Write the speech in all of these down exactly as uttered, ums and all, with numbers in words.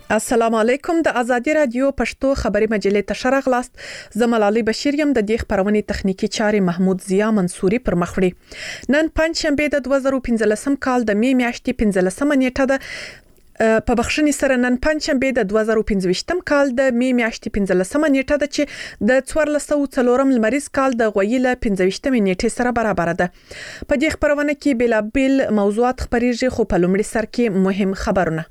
السلام علیکم. د ازادي رادیو پښتو خبري مجلې ته شرغلاست. زملالي بشیر یم. د دې خبرونې تخنیکی چاري محمود ضیا منصوري پر مخ وړي. نن پنځ شنبه د دوه زره پنځلسم کال د می میاشتې پنځلسمه نیټه ده. په بخښنې سره نن پنځ شنبه د دوه زره پنځويشتم کال د می میاشتې پنځلسمه نیټه ده چې د څوارلس سوه څلورم لمریز کال د غویله پنځويشتم نیټې سره برابر ده. په دې خبرونه کې بلابل موضوعات خبريږي، خو په لومړي سر کې مهم خبرونه.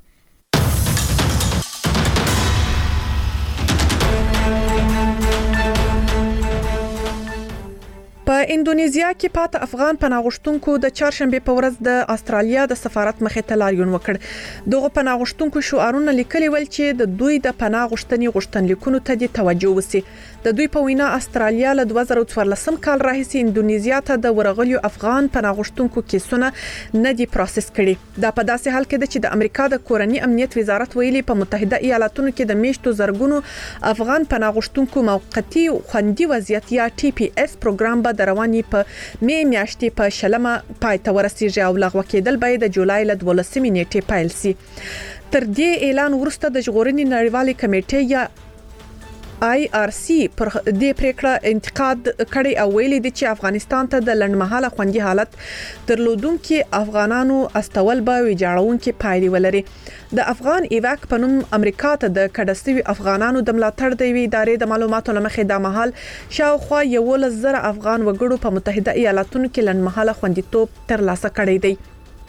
په اندونیزیا کې پات افغان پناهغښتونکو د چهارشنبه په ورځ د استرالیا د سفارت مخې ته لاریون وکړ. دغه پناهغښتونکو شعارونه لیکلي ول چې د دوی د پناهغښتنې غوښتنلیکونو ته د توجه وسی. د دوی په وینا استرالیا له دوه زره څوارلسم کال راهیسې اندونیزیا ته د ورغلیو افغان پناهغښتونکو کیسونه نه دي پروسس کړي. دا په داسې حال کې ده چې د امریکا د کورنی امنیت وزارت ویلي په متحده ایالاتونو کې د میشتو زرګونو افغان پناهغښتونکو موقتی خوندي وضعیت یا ټي پی اس پروګرام به د رواني په می میاشتې په شلمه پای ته ورسیږي او لغوه کېدل به د جولای له دولسمې نیټې پیل شي. تر دې اعلان وروسته د ژغورنې نړیوالې کمیټې یا آی آر سی پر دې پریکړه انتقاد کړي او ویلي دي چې افغانستان ته د لنډمهاله خوندي حالت درلودونکو افغانانو استول به ویجاړونکو پایلې ولري. د افغان ایواک په نوم امریکا ته د کډستوي افغانانو د ملاتړ د وی ادارې د معلوماتو لمخې د محل شاوخوا یولس زره افغان وګړو په متحده ایالاتونو کې لنډمهاله خوندیتوب ترلاسه کړی دی.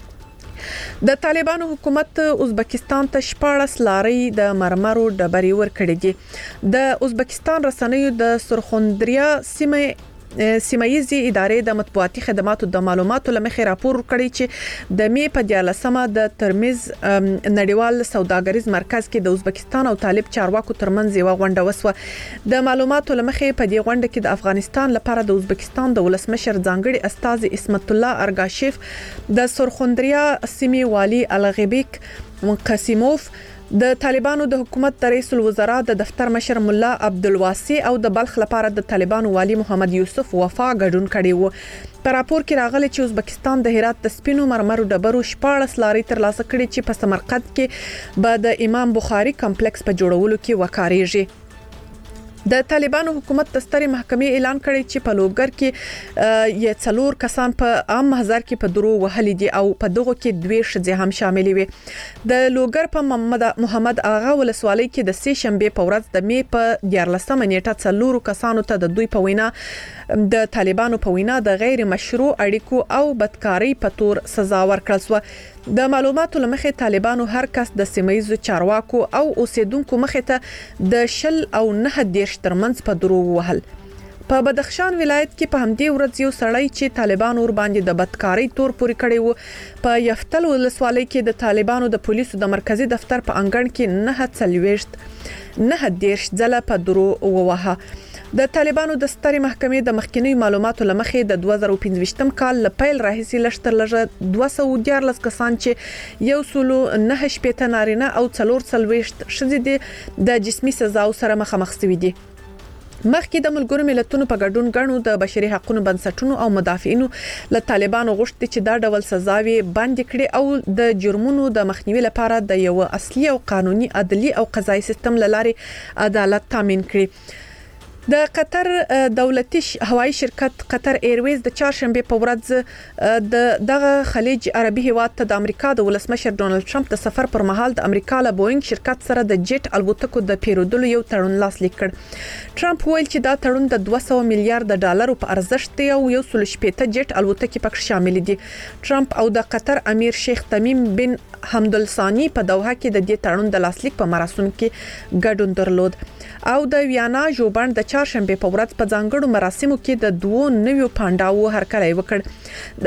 د طالبانو حکومت ازبکستان ته شپاړس لارې د مرمرو ډبرې ورکړې دي. د ازبکستان رسنیو د سرخوندریا سیمه سیمایي ادارې د مطبوعاتي خدماتو د معلوماتو لمخې راپور کړی چې د می په دیارلسمه د ترمز نړیوال سوداګریز مرکز کې د ازبکستان او طالب چارواکو ترمنځ یو غونډه وسوه. د معلوماتو لمخې په دې غونډه کې د افغانستان لپاره د ازبکستان د ولسمشر ځانګړي استاذ اسمت الله ارګاشیف، د سرخوندریا سیمې والی الغبیک قاسموف، د طالبانو د حکومت د رئیس الوزرا د دفتر مشر مولا عبدالواسع او د بلخ لپاره د طالبانو والی محمد یوسف وفا ګډون کړي وو. په راپور کې راغلي چې ازبکستان د هرات د سپینو مرمرو ډبرو شپاړس لارې ترلاسه کړي چې په سمرقند کې به د امام بخاري کمپلیکس په جوړولو کې وکارېږي. د طالبانو حکومت د سترې محکمې اعلان کړی چې په لوګر کې یې څلور کسان په عام محضر کې په درو وهلي دي او په دغه کې دوه ښځې هم شامل وي. د لوګر په محمد محمد اغا ولسوالۍ کې د سې شنبه په ورځ د می په دیارلسمه نیټه څلور کسانو ته د دوی په وینا د طالبانو په وینا د غیر مشروع اړیکو او بدکارۍ په تور سزا ورکړل شو. د معلوماتو لمخې طالبانو هر کس د سیمایي چارواکو او اوسیدونکو مخې ته د شل او نه دیرش ترمنځ په درو وهل. په بدخشان ولایت کې په همدې ورځ یو سړی چې طالبانو ور باندې د بدکارۍ تور پوري کړی وو په یفتل ولسوالۍ کې د طالبانو د پولیسو د مرکزی دفتر په انګړ کې نه څلويشت نه دیرش ځله په درو ووهه. د طالبانو د سترې محکمې د مخکینی معلوماتو لمخې د دوه زره پنځويشتم کال ل پیل راهیسې لشتر لږه دوه سوه دیارلس کسان چې یو سلو نه شپېته نارینه او څلور څلويشت ښځې د جسمي سزاو سره مخامخ شوي دي. مخکې د ملګرو ملتونو په ګډون غنو د بشري حقوقو بنسټونو او مدافعینو له طالبانو غوښتي چې دا ډول سزاوي بند کړي او د جرمونو د مخنیوي لپاره د یو اصلي او قانوني عدلي او قضایي سیستم لارې عدالت تامین کړي. د قطر دولتي هوایي شرکت قطر ایرویز د چهارشنبه په ورځ د دغه خلیج عربي هیواد ته د امریکا د ولسمشر ډونالد ټرمپ د سفر پر مهال د امریکا له بوینګ شرکت سره د جیټ الوتکو د پیرودلو یو تړون لاسلیک کړ. ټرمپ ویل چې دا تړون د دوه سوه میلیارډ ډالرو په ارزښت دی او یو سل شپېته جیټ الوتکې پکې شامل دي. ټرمپ او د قطر امیر شیخ تمیم بن حمد الثاني په دوحه کې د دې تړون د لاسلیک په مراسم کې ګډون درلود او د ویانا ژوبڼ د چهارشنبه په ورځ په ځانګړو مراسمو کې د دوه نویو پانډاو هرکلی وکړ.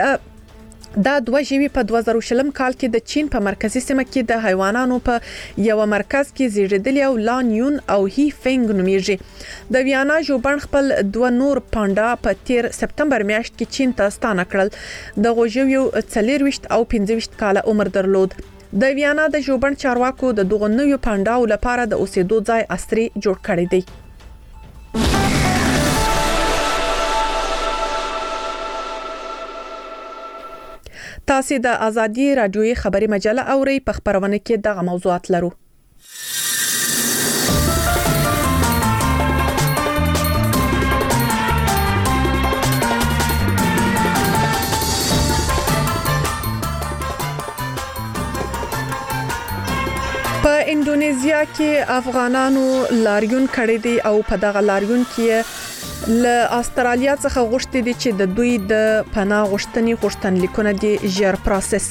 د دا دوه ژوي په دوه زره شلم کال کې د چین په مرکزی سیمه کې د حیواناتو په یو مرکز کې زیږیدل او لان یون او هی فنګ نومیږي. د ویانا ژوبڼ خپل دوه نور پانډا په تیر سپتمبر میاشت کې چین ته ستانه کړل. د غوژویو څلورويشت او پنځه ویشت کال عمر درلود. د ویانا د ژوبڼ چارواکو د دغه نویو پانډاو لپاره د اوسېدو ځای عصري جوړ کړی دی. تاسو د ازادي رادیوي خبري مجله اوري. په خبرونه کې دغه موضوعات لرو. انډونیزیا کې افغانانو لاریون کړی دی او په دغه لاریون کې له استرالیا څخه غوښتي دي چې د دوی د پناه غوښتنې غوښتنلیکونه دي ژر پروسس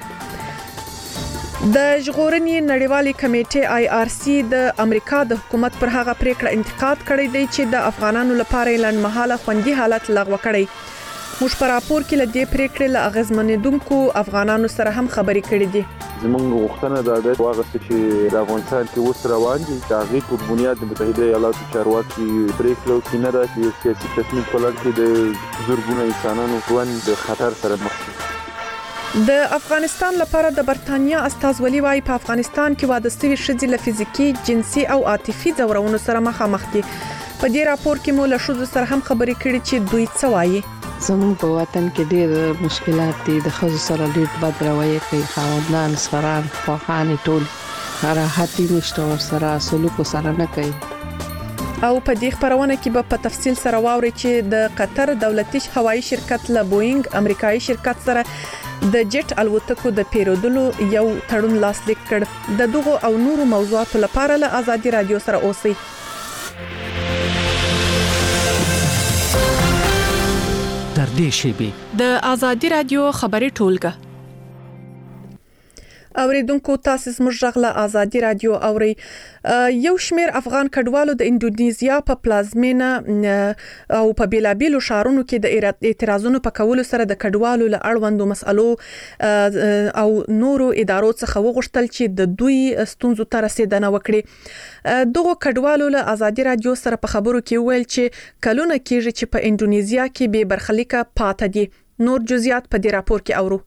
کړي. د ژغورنې نړیوالې کمیټې آی آر سی د امریکا د حکومت پر هغه پریکړه انتقاد کړی دی چې د افغانانو لپاره لنډمهاله خوندي حالت لغوه کړي. موږ په راپور کې له دې پریکړې له اغیزمنېدونکو افغانانو سره هم خبرې کړې دي. زموږ غوښتنه دا ده چې د افغانستان کې اوس روان دي د هغې په بنیاد د متحده ایالاتو چارواکي پریکړه وکړي نه ده چې یو سیاسي تصمیم په لړ کې د زرګونه انسانانو ژوند د خطر سره مخ دي. د افغانستان لپاره د برتانیا استازولي وايي په افغانستان کې واده شوي ښځې له فزیکي، جنسي او عاطفي ځورونو سره مخامخ دي. په دې راپور کې مو له ښځو سره هم خبرې کړې چې دوی څه وایي. زموږ په وطن کې ډېر مشکلات دي، د ښځو سره ډېر بد رویه کوي، خاوندان سفران خواخانې ټول راحت نشته ورسره سلوک سره نه کوي. او په دې خبرونه کې به په تفصیل سره واوري چې د قطر دولتي هوایي شرکت له بوئنګ امریکایي شرکت سره د جټ الوتکو د پیرودلو یو تړون لاسلیک کړ. د دغو او نورو موضوعاتو لپاره له آزادي رادیو سره اوسئ. در دې شیبي د آزادي رادیو خبري ټولګه اوریدونکو تاسو زموږ غږ له آزادي رادیو اوري. یو شمیر افغان کډوالو د انډونیزیا په پلازمینه او په بیلابیلو شهرونو کې د اعتراضونو په کولو سره د کډوالو له اړوندو مسالو او نورو ادارو څخه وغوښتل چې د دوی ستونزو ته رسیدنه وکړي. دغه کډوالو له آزادي رادیو سره په خبرو کې ویل چې کلونه کېږي چې په انډونیزیا کې به برخلیکه پاتې دي. نور جزئیات په دې راپور کې اورو.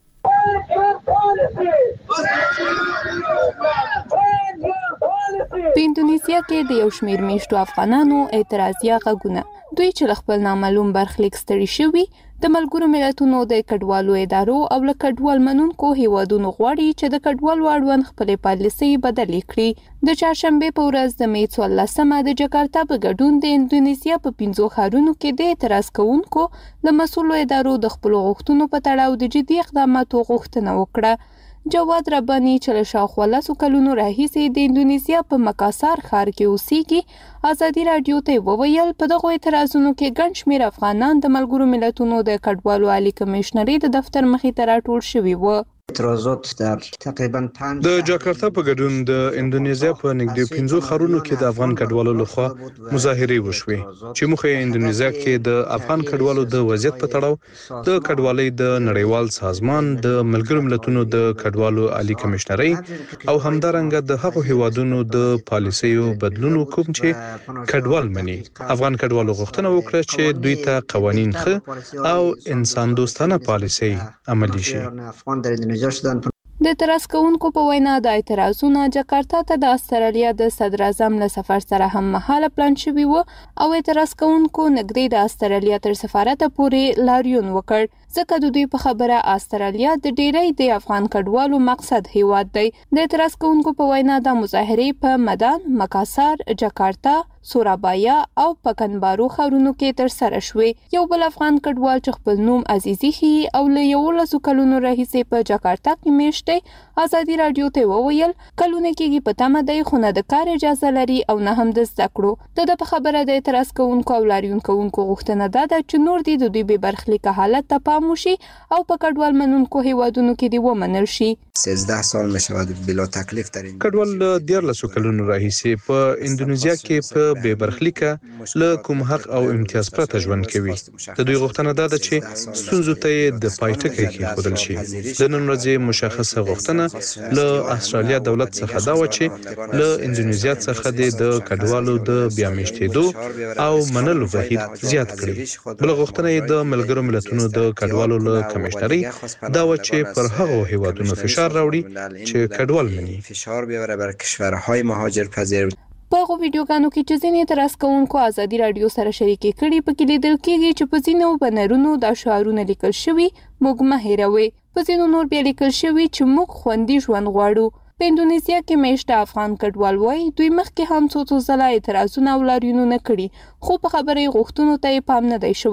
په انډونیزیا کې د یو شمېر میشتو افغانانو اعتراضي غږونه دوی چې خپل نامعلوم برخلیک ستړي شوي د ملګرو ملتونو د کډوالو ادارو او له کډوال منونکو هیوادونو غواړي چې د کډوالو اړوند خپلې پالیسۍ بدلې کړي. د چهارشنبې په ورځ د می څوارلسمه د جکارتا په ګډون د انډونیزیا په پنځو ښارونو کې د اعتراض کوونکو له مسؤلو ادارو د خپلو غوښتنو په تړاو د جدي اقداماتو غوښتنه وکړه. جواد رباني چې له شاوخوا لسو کلونو راهیسې د انډونیزیا په مکاسار ښار کې اوسېږي آزادي رادیو ته وویل په دغو اعتراضونو کې ګڼ شمېر افغانان د ملګرو ملتونو د کډوالو عالي کمشنرۍ د دفتر مخې ته راټول شوي وو. د جاکارتا په ګډون د انډونیزیا په نږدې پنځو ښارونو کې د افغان کډوالو لخوا مظاهرې وشوې چې موخه یې انډونیزیا کې د افغان کډوالو د وضعیت په تړاو د کډوالۍ د نړیوال سازمان د ملګرو ملتونو د کډوالو عالی کمشنرۍ او همدارنګه د هغو هیوادونو د پالیسیو بدلونو کوم چې کډوال مني. افغان کډوالو غوښتنه وکړه چې دوی ته قوانین ښه او انسان دوستانه پالیسي عملي شي. د اعتراض کوونکو په وینا د اعتراضونو جکارتا ته د استرالیا د صدر اعظم له سفر سره هم مهاله پلان شوی و او اعتراض کوونکو نږدې د استرالیا تر سفارت پورې لاریون وکړ ځکه د دوی په خبره استرالیا د ډیری د افغان کډوالو مقصد هیواد دی. د اعتراض کوونکو په وینا د مظاهرې په مدان، مکاسار، جکارتا، سورابایا او پکنبارو ښارونو کې تر سره شوې. یو بل افغان کډوال چې خپل نوم عزیزي خي او له یولسو کلونو راهیسې په جکارتا کې میشت دی آزادي رادیو ته وویل کلونه کېږي په تمه دی خو نه د کار اجازه لري او نه هم د زده کړو. د په خبره د اعتراض کوونکو او لاریون کوونکو غوښتنه دا ده چې نور دي د دوی بې برخلیکه حالت ته پام وشي او په کډوال منونکو هیوادونو کې دی ومنل شي. سیزده سال میشود بلا تکلیف در این کډوال له دیارلسو کلونو راهیسې په انډونیزیا کې په بې برخلیکه له کوم حق او امتیاز پرته ژوند کوي. د دوی غوښتنه دا ده چې ستونزو ته د پای ټکی کېښودل شي. د نن ورځې مشخصه غوښتنه له استرالیا دولت څخه دا و چې له انډونیزیا څخه د کډوالو د بیا میشتېدو او منلو بهیر زیات کړي. بل غوښتنه یې د ملګرو ملتونو د کډوالو له کمشنرۍ دا و چې پر هغو هیوادونو فشار راوړي چې کډوال مني. فشار بیاره بر کشورهای مهاجر پذیر. په هغو ویډیوګانو کې چې ځینې اعتراض کوونکو آزادي رادیو سره شریکې کړي پکې لیدل کېږي چې په ځینو بنرونو دا شعارونه لیکل شوي موږ مه هېروئ، په ځینو نور بیا لیکل شوي چې موږ خوندي ژوند غواړو. په انډونیزیا کې میشته افغان کډوال وایي دوی مخکې هم څو څو ځله اعتراضونه او لاریونونه کړي خو په خبرې غوښتنو ته یې پام نه دی شوی.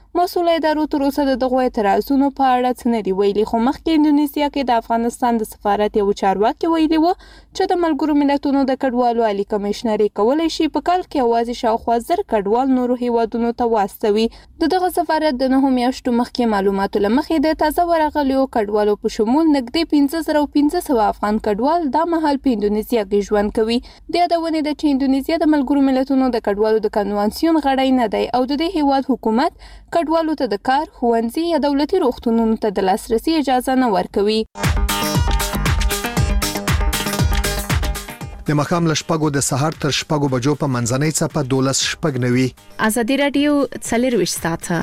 مسؤل ادارو تر اوسه د دغه اعتراضونو په اړه څه نه دی ویلي، خو مخکې انډونیسیا کې د افغانستان د سفارت یو چارواکي ویلي و چې د ملګرو ملتونو د کډوالو عالی کمشنر کولای شي په کال کې اوازې شاوخوا زر کډوال نورو هیوادونو ته واستوي. د دغه سفارت د نهو میاشتو مخکې معلوماتو لمخې د تازه ورغلیو کډوالو په شمول نږدې پنځه زره پنځه سوه افغان کډوال دا مهال په انډونیسیا کې ژوند کوي. د یادونې ده چې انډونیسیا د ملګرو ملتونو د کډوالو د کنوانسیون غړی نه دی او د دې هیواد حکومت کډوالو ته د کار، ښوونځي یا دولتي روغتونونو ته د لاسرسي اجازه نه ورکوي. د مخام له شپږو د سهار تر شپږو بجو په منځنۍ څپه دولس شپږ نوي. ازادي رادیو څلرویشت ساعته.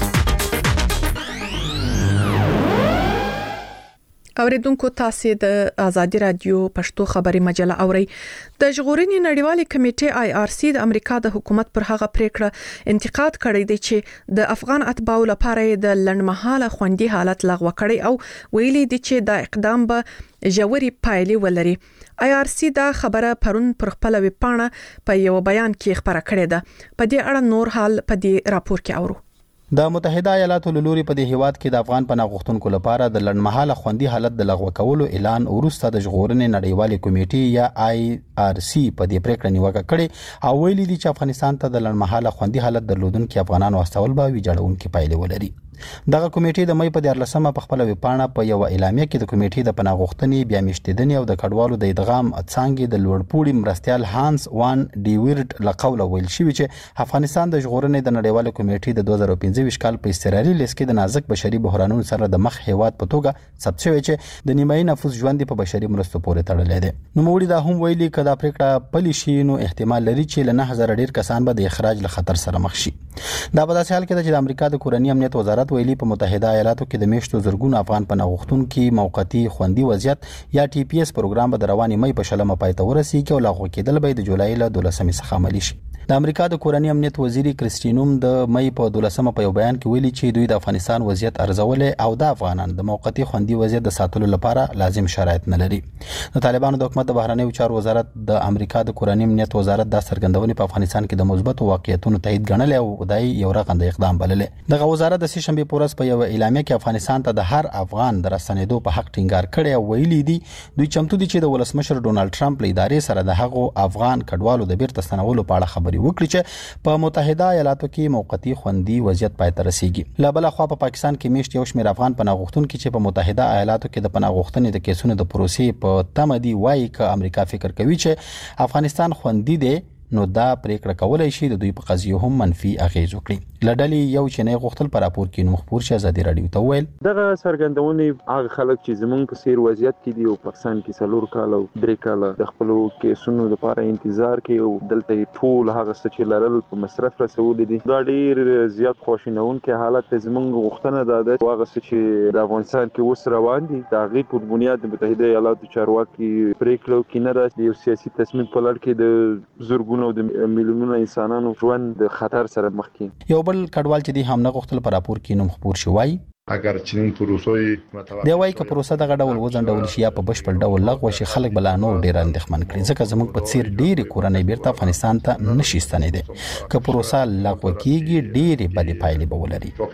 اوریدونکو تاسو د ازادي رادیو پښتو خبري مجله اوري. د ژغورنې نړیوالې کمیټې آی آر سی د امریکا د حکومت پر هغه پریکړه انتقاد کړی دی چې د افغان اتباعو لپاره د لنډمهاله خوندي حالت لغوه کړی او ویلي دی چې دا اقدام به ژورې پایلې ولري. آی آر سی دا خبره پرون پر خپل ویب پاڼه په یو بیان کې خبره کړې ده. په دې اړه نور حال په دې راپور کې اورو. د متحده ایالاتو له لوري په دې هیواد کې د افغان پناه غوښتونکو لپاره د لنډمهاله خوندي حالت د لغوه کولو اعلان وروسته د ژغورنې نړیوالې کمیټې یا آی آر سی په دې پریکړه نیوکه کړې او ویلي دي چې افغانستان ته د لنډمهاله خوندي حالت درلودونکو افغانانو واستول به ویجاړونکي پایلې ولري. دغه کمیټې د مې په دیارلسمه په خپل ویبپاڼه په یو اعلامیه کې د کمیټې د پناه غوښتنې بیا میشتېدنې او د کډوالو د ادغام څانګې د لوړپوړي مرستيال هانس وان ډیویرټ لقوله ویل شوی چې افغانستان د ژغورنې د نړیوالې کمیټې د دوه زره پنځه کال په استراري لیست کې د نازک بشري بحرانونو سره د مخ هیواد په توګه ثبت شوی چې د نیمایي نفوس ژوند په بشري مرستو پورې تړلې ده. نو موږ دا هم ویلي کدا پریکړه پلي شي نو احتمال لري چې له نه هزار ډیر کسان به د اخراج له خطر سره مخ شي. دا په داسې حال کې چې د امریکا د کورنۍ امنیت وزارت ویلي په متحده ایالاتو کې د میشتو زرګونو افغان پناه غوښتونکو موقتی خوندي وضعیت یا ټي پی اس پروګرام به د رواني مې په شلمه پای ته ورسیږي او لغوه کېدل به د جولای له دولسمې څخه عملي شي. د امریکا د کورنۍ امنیت وزیر کریستینوم د مې په دولسمه په یو بیان کې ویلي چې دوی د افغانستان وضعیت ارزولې او د افغانان د موقتی خوندي وضعیت د ساتلو لپاره لازم شرایط نه لري. د طالبانو د حکومت د بهرنیو چارو وزارت د امریکا د کورنۍ امنیت وزارت د څرګندونې په افغانستان کې د مثبت واقعیتونو تایید ګڼل او دای یو رغنده اقدام بللې. دغه وزارت د سه شنبه پورس په یو اعلامیه کې افغانستان ته د هر افغان د رسنیدو په حق ټینګار کړی او ویلي دي دوی چمتو دي چې د ولسمشر ډونالد ټرمپ له ادارې سره د هغو افغان کډوالو د بیرته ستنولو په اړه خبري وکړي چې په متحده ایالاتو کې موقتی خوندي وضعیت پای ته رسیږي. لا بل خو په پاکستان کې میشت یو شمېر افغان پناه غوښتونکو چې په متحده ایالاتو کې د پناه غوښتنې د کیسونو د پروسې په تمه دي وایي چې امریکا فکر کوي چې افغانستان خوندي دی نو دا پریکړه کولای شي د دوی په قضیه هم منفي اغیز وکړي. لډلې یو چې نه غوښتل پر راپور کې نو خبر شي ازادي رادیو ته ویل دغه څرګندونې هغه خلک چې زمونږ په سیر وضعیت کې دي او پاکستان کې څلور کال او درې کال د خپل کیسونو لپاره انتظار کوي او دلته ټول هغه څه چې لرل په مصرف رسول دي. دا ډیر زیات خوشینونکي حالت زمونږ غوښتنه ده د هغه څه چې د افغانستان کې اوس روان دي د هغې په بنیاد د متحده ایالاتو چارواکي پریکړه وکړي نه د یو سیاسي تصمیم په لړ کې د زرګونو د میلیونونو انسانانو ژوند د خطر سره مخ کړي. یو بل کډوال چې دی هم نه غوښتل پر راپور کې نوم خبر شوی اگر چنین پروسوی دی وایي که پروسه دغه ډول وځنډول شي یا په بشپړ ډول لغوه شي خلک بلا نور ډیر اندېښمن کړي ځکه زموږ په څیر ډېری کورنۍ بیرته افغانستان ته نشي ستنېدی. که پروسه لغوه کیږي ډېرې بدې پایلې به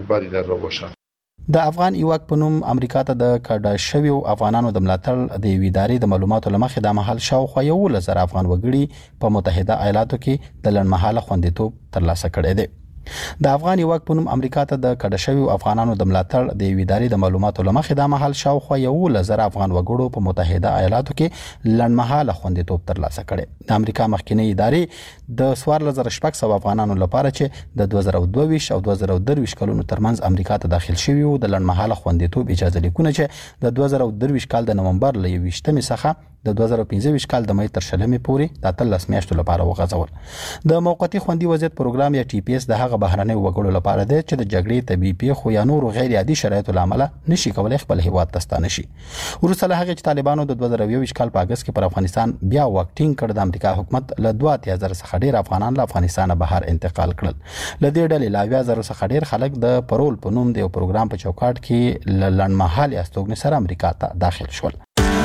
ولري. د افغان ایواک په نوم امریکا ته د کډه شویو افغانانو د ملاتړ د ویداري د معلوماتو لمخې د محل شاوخوا یو لزر افغان وګړي په متحده ایالاتو کې د لنډمهاله خوندیتوب ترلاسه کړی دی. د افغان ایواک په نوم امریکا ته د کډه شویو افغانانو د ملاتړ د ویداري د معلوماتو لمخې د محل شاوخوا یو لزر افغان وګړو په متحده ایالاتو کې لنډمهاله خوندیتوب ترلاسه کړي. د امریکا مخکنی ادارې د سوار لزر شپږ سو افغانانو لپاره چې د دوه زره دوه ویشت او دوه زره درویشت کلونو ترمنځ امریکا ته داخل شوي وو د لنډمهاله خوندیتوب اجازه لیکونه چې د دوه زره درویشت کال د نومبر له یوویشتمې څخه د دوه زره پنځه ویشت کال د مې تر شلمې پورې د اتلس میاشتو لپاره وغځول. د موقتی خوندي وضعیت پروګرام یا ټي پی اس د هغه بهرنۍ وګړو لپاره دی چې د جګړې طبي پیښو یا نورو غیر عادي شرایطو له امله نشي کولای خپل هیواد ته ستانه شي. وروسته له هغې چې طالبانو د دوه زره یوویشت کال په اګست کې پر افغانستان بیا واک ټینګ کړ د امریکا حکومت له دوه اتیا زره څخه ډیر افغانان له افغانستانه بهر انتقال کړل. له دې ډلې له اویا زره څخه ډیر خلک د پرول په نوم د یو پروګرام په چوکاټ کې له لنډمهالې استوګنې سره امریکا ته داخل شول.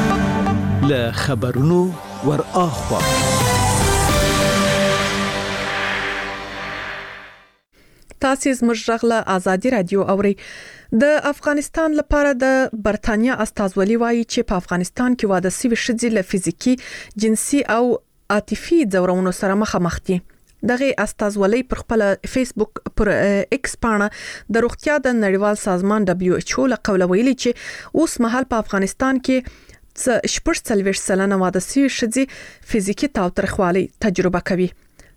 له خبرونو ور اخوا تاسو زموږ غږ له ازادي رادیو اوري. د افغانستان لپاره د برتانیا استازولي وایي چې په افغانستان کې واده سوي ښځې له فزیکی، جنسي او عاطفي ځورونو سره مخامخ دي. دغه استازولي پر خپل فیسبوک پر ایکس باندې د روغتیا د نړیوال سازمان دبليو ایچ او له قوله ویلي چې اوس مهال په افغانستان کې شپږ څلوېښت سلنه واده سوي ښځې فزیکی تاوتریخوالي تجربه کوي.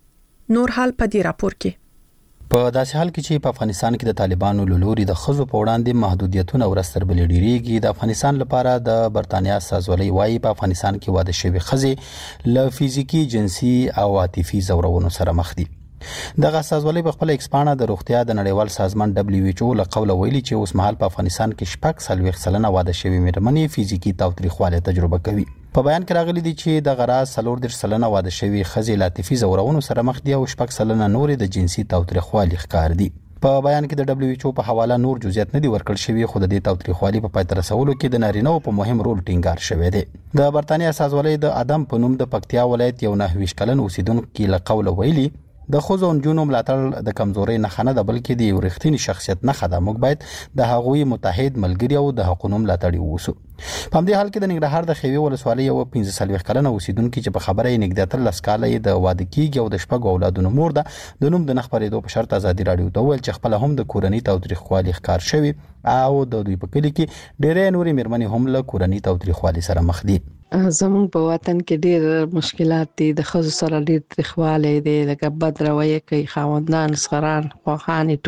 نور حال په دې راپور کې په داسې حال کې چې په افغانستان کې د طالبانو له لوري د ښځو په وړاندې محدودیتونه ورستر بل ډیریږي. د افغانستان لپاره د برتانیا استازولي وایي په افغانستان کې واده شوي ښځې له فزیکی، جنسي او عاطفي ځورونو سره مخ دي. دغه استازولي په خپل ایکسپانه د روغتیا د نړیوال سازمان دبليو ایچ او له قوله ویلي چې اوس مهال په افغانستان کې شپږ څلوېښت سلنه واده شوي مېرمنې فزیکی تاوتریخوالی تجربه کوي. په بیان کې راغلي دي چې د غراز څلور دېرش سلنه واده شوي ښځې له عاطفي ځورونو سره مخ دي او شپږ سلنه نورې د جنسي تاوتریخوالي ښکار دي. په بیان کې د دبليو ایچ او په حواله نور جزئیات نه دي ورکړل شوي، خو د دې تاوتریخوالي په پای ته رسولو کې د نارینه‌و په مهم رول ټینګار شوی دی. د برتانیا استازولي د ادم په نوم د پکتیا ولایت یو نهه ویشت کلن اوسیدونکو له قوله ویلي د ښځو او نجونو ملاتړ د کمزورۍ نښه نه ده، بلکې د یو رښتیني شخصیت نښه ده. موږ باید د هغوی متحد ملګري او د حقونو ملاتړي ووسو. په همدې حال کې د ننګرهار د خیوي ولسوالۍ یو پنځه څلوېښت کلنه اوسیدونکي چې په خبره یې نږدې اتلس کاله یې د واده کېږي او د شپږو اولادونو مور ده، د نوم د نه خپرېدو په شرط ازادي راډیو ته وویل چې خپله هم د کورنۍ تاوتریخوالي ښکار شوي او د دوی په کلي کې ډېرې نورې مېرمنې هم له کورنۍ تاوتریخوالي سره مخ دي. زموږ په وطن کې ډېر مشکلات دي، د ښځو سره ډېر تریخوالی دی، لکه بد رویه کوي خاوندان، سخران، خواښانې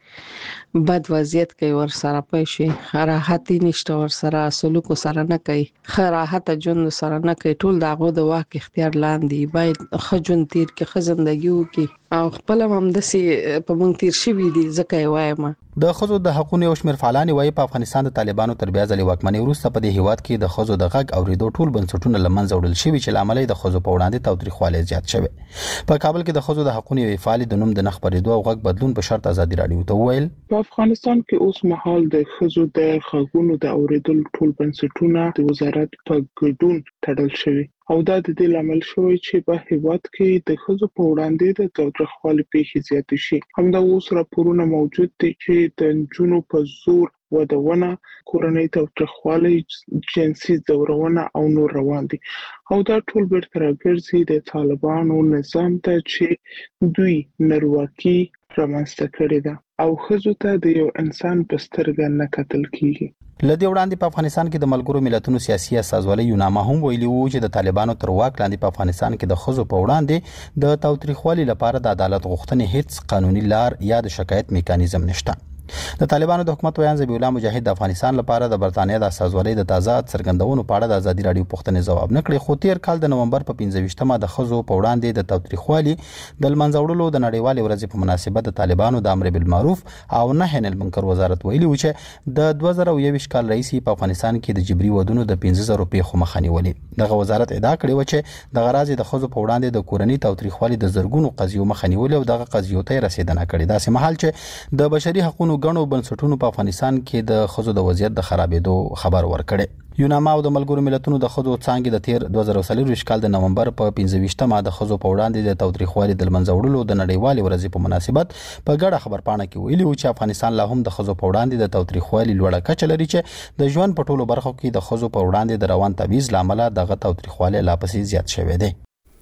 ټولې بد وضعیت کوي ورسره پوه شوې، راحت یې نشته ورسره، سلوک ورسره نه کوي، ښه راحته ژوند ورسره نه کوي، ټول د هغو د واک اختیار لاندې باید ښه ژوند تیر کړي، ښه زندګي وکړي او خپله هم همداسې په موږ تیر شوي دي. ځکه یې وایم د ښځو د حقونو یو شمېر فعالانې وایي په افغانستان د طالبانو تر بیا ځلې واکمنۍ وروسته په دې هیواد کې د ښځو د غږ اورېدو ټول بنسټونه له منځه وړل شوي چې له امله یې د ښځو په وړاندې تاوتریخوالی زیات شوی. په کابل کې د ښځو د حقونو یوې فعالې د نوم د نه خپرېدو او غږ بدلون په شرط ازادي راډیو ته وویل په افغانستان کې اوس مهال د ښځو د غږونو د اورېدل ټول بنسټونه د وزارت په ګډون تړل شوي او دا د دې لامل شوی چې په هیواد کې د ښځو په وړاندې د تاوتریخوالي پیښې زیاتې شي. همدا اوس راپورونه موجود دي چې د نجونو په زور ودونه، کورنۍ تاوتریخوالی، جنسي ځورونه او نور روان دي او دا ټول بیرته راګرځي د طالبانو نظام ته چې دوی نارواکي رامنځته کړې ده او ښځو ته د یو انسان په سترګه نه کتل کیږي. لدې وړاندې په افغانستان کې د ملګرو ملتونو سیاسي استازولي یوناما هم ویلي وو چې د طالبانو تر واک لاندې په افغانستان کې د ښځو په وړاندې د تاوتریخوالي لپاره د عدالت غوښتنې هیڅ قانوني لار یا د شکایت میکانیزم نشته. د طالبانو د حکومت ویان ذبیح الله مجاهد د افغانستان لپاره د برتانیا د استازولۍ د تازه څرګندونو په اړه د ازادي راډیو پوښتنې ځواب نه کړی، خو تیر کال د نومبر په پنځه ویشتمه د ښځو په وړاندې د تاوتریخوالي د لمنځه وړلو د نړیوالې ورځې په مناسبت د طالبانو د امر بالمعروف او نهي عن المنکر وزارت ویلي و چې د دوه زره یو ویشت کال راهیسې په افغانستان کې د جبري ودونو د پنځه زره پیښو مخه نیولې. دغه وزارت ادعا کړې و چې د غراض د ښځو په وړاندې د کورنۍ تاوتریخوالي د زرګونو قضیو مخه نیولې او دغه قضیو ته رسیدنه کړې. داسې مهال چې د بشري حقوقو غنو بنسټونو په افغانستان کې د ښځو د وضعیت د خرابېدو خبر ورکړي. یوناما او د ملګرو ملتونو د ښځو څانګې د تیر دوه زره څلور کال د نومبر په پنځه ویشتمه د ښځو په وړاندې د تاوتریخوالي د لمنځه وړلو د نړیوالې ورځې په مناسبت په ګډه خبرپاڼه کې ویلي و چې افغانستان لا هم د ښځو په وړاندې د تاوتریخوالي لوړه کچه لري چې د ژوند په ټولو برخو کې د ښځو په وړاندې د روان تبعیض لامل دغه تاوتریخوالي لا پسې زیات شوی دی.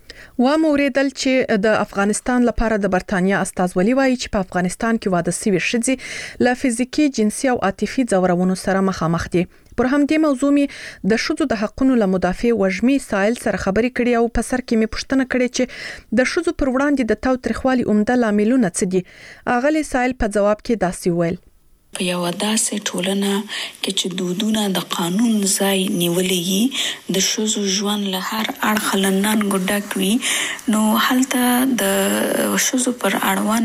و موریدل چې د افغانستان لپاره د برتانیا استازولي وایي چې په افغانستان کې واده سوي ښځې له فزیکی، جنسي او عاطفي ځورونو سره مخامخ دي. پر همدې موضوع می د ښځو د حقوقو له مدافع وژمي سایل سره خبرې کړې او په سر کې می پوښتنه کړې چې د ښځو پر وړاندې د تاوتریخوالي عمده لاملونه څه دي. اغلی سایل په جواب کې داسې ویل: په یو داسې ټولنه کې چې دودونه د قانون ځای نیولې د ښځو ژوند له هر اړخه له ننګو ډک وي، نو هلته د ښځو پر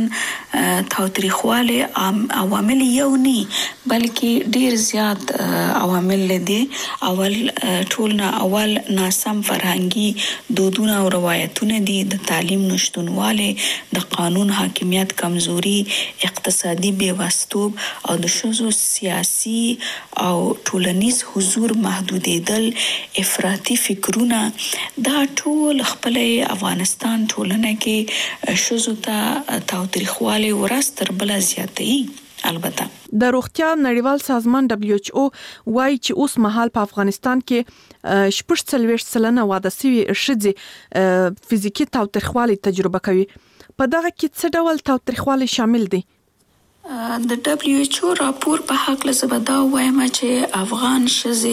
اړوند تاوتریخوالي عوامل یو نه بلکې ډیر زیات عوامل دي. اول ټول نه اول ناسم فرهنګي دودونه او روایتونه دي، د تعلیم نشټونواله، د قانون حاکمیت کمزوري، اقتصادي بیوستوب او د ښځو سیاسي او ټولنیز حضور محدودېدل، افراطي فکرونه، دا ټول خپل افغانستان ټولنه کې ښځو ته تاوتریخوالی ورځ تر بله زیاتوي. البته د روغتیا نړیوال سازمان دبليو ایچ او وايي چې اوس مهال په افغانستان کې شپږ څلوېښت سلنه واده شوي ښځې فزیکي تاوتریخوالی تجربه کوي. په دغه کې څه ډول تاوتریخوالی شامل دي؟ د دبليو ایچ او راپور په حق له زه دا وایم چې افغان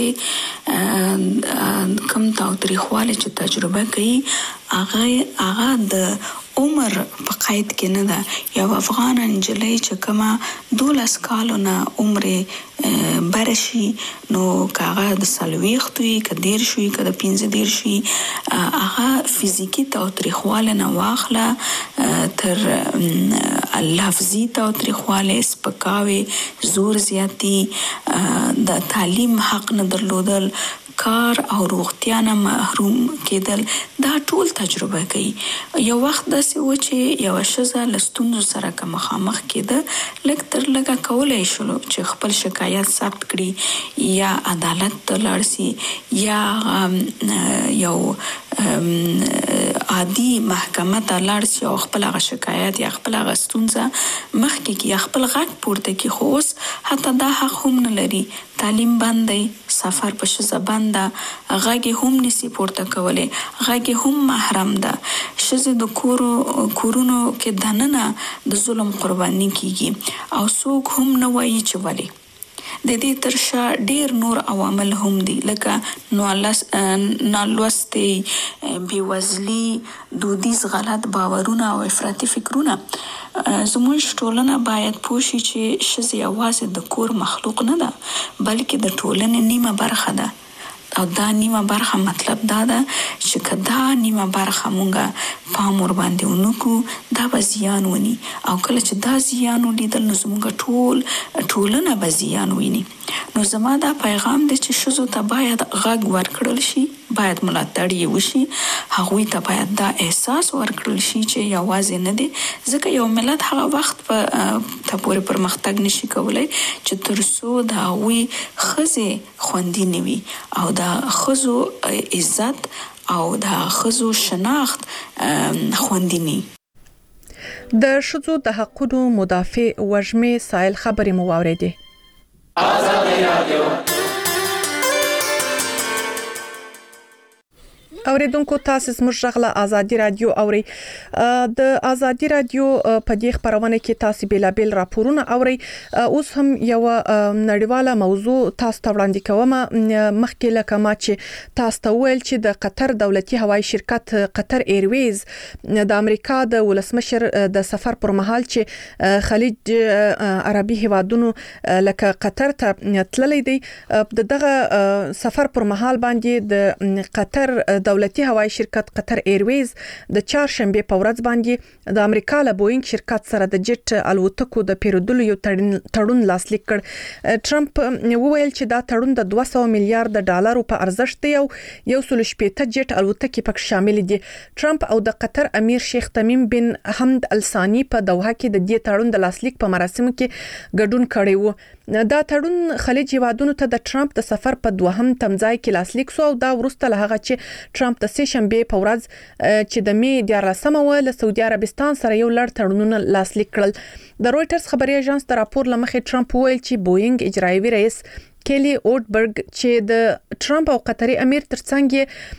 ښځې کوم تاوتریخوالی چې تجربه کوي هغه هغه د عمر په قید کې نه ده. یو افغان نجلۍ چې کومه دولس کالو نه عمر بره شي نو که هغه د څلوېښتو وي، که دېرش وي، که د پنځه دېرش وي، هغه فزیکي تاوتریخوالی نه واخله تر لفظي تاوتریخوالی، سپکاوی، زور زیاتی، د تعلیم حق نه درلودل، کار او روغتیا نه محروم کېدل، دا ټول تجربه کوي. یو وخت داسې و چې یوه ښځه له ستونزو سره که مخامخ کېده لږ تر لږه کولی شول چې خپل شکایت ثبت کړي یا عدالت ته لاړ سي یا یو عادي محکمه ته لاړ سي او خپل هغه شکایت یا خپل هغه ستونزه مخکې کړي یا خپل غږ پورته کړي. خو اوس حتی دا حق هم نه لري. تعلیم بند دی، سفر په ښځه بند ده، غږ یې هم نسي پورته کولی، غږ یې هم محرم ده. ښځې د کورو کورونو کې دننه د ظلم قرباني کیږي او څوک هم نه وایي چې ولې. د دې تر شا ډیر نور عوامل هم دي لکه نالوستي، بېوزلي، دودیز غلط باورونه او افراطي فکرونه. زموږ ټولنه باید پوه شي چې ښځې یوازې د کور مخلوق نه ده بلکې د ټولنې نیمه برخه ده. او دا نیمه برخه مطلب دا ده چې که دا نیمه برخه مونږه پام ور باندې ونکو دا به زیان ونی او کله چې دا زیان ولیدل نو زمونږ ټول ټولنه به زیان ویني. نو زما دا پیغام دی چې ښځو ته باید غږ ورکړل شي، باید ملاتړ یې وشي، هغوی ته باید دا احساس ورکړل شي چې یوازې نه دی، ځکه یو ملت هغه وخت په ته پورې پرمختګ نشي کولی چې تر څو د هغوی ښځې خوندي نه وي او د ښځو عزت او د ښځو شناخت خوندي نه. د ښځو د حقونو مدافع وږمې سایل خبرې مو واورېدې. آزادي رادیو اوریدونکو تاسو زموږ غږ له آزادي رادیو اوري. د آزادي رادیو په دې خبرونه کې تاسو بیلابل راپورونه اوري. اوس هم یو نړیواله موضوع تاسو ته وړاندې کوم. مخکې لکه ما چې تاسو ته ویل چې د قطر دولتي هوایي شرکت قطر ایرویز د امریکا د ولسمشر د سفر پر مهال چې خلیج عربي هیوادونو لکه قطر ته تللی دی، دغه سفر پر مهال باندې د قطر دولتي هوایي شرکت قطر ایرویز د چهارشنبه په ورځ باندې د امریکا له بوینګ شرکت سره د جټ الوتکو د پیرودلو یو تړون لاسلیک کړ. ټرمپ وویل چې دا تړون د دوه سوه میلیارډ ډالرو په ارزښت دی او یو سل شپېته جټ الوتکې پکې شامل دي. ټرمپ او د قطر امیر شیخ تمیم بن حمد الثاني په دوحه کې د دې تړون د لاسلیک په مراسمو کې ګډون کړی و. دا تړون خلیج هیوادونو ته د ټرمپ د سفر په دوهم تمځای کې لاسلیک شو او دا وروسته له هغه چې ټرمپ د سه شنبه په ورځ چې د می دیارلسمه و له سعودي عربستان سره یو لړ تړونونه لاسلیک کړل. د رويټرز خبري اژانس د راپور لمخې ټرمپ وویل چې بوینګ اجرایوي رئیس کېلی اوټبرګ چې د ټرمپ او قطري امیر ترڅنګ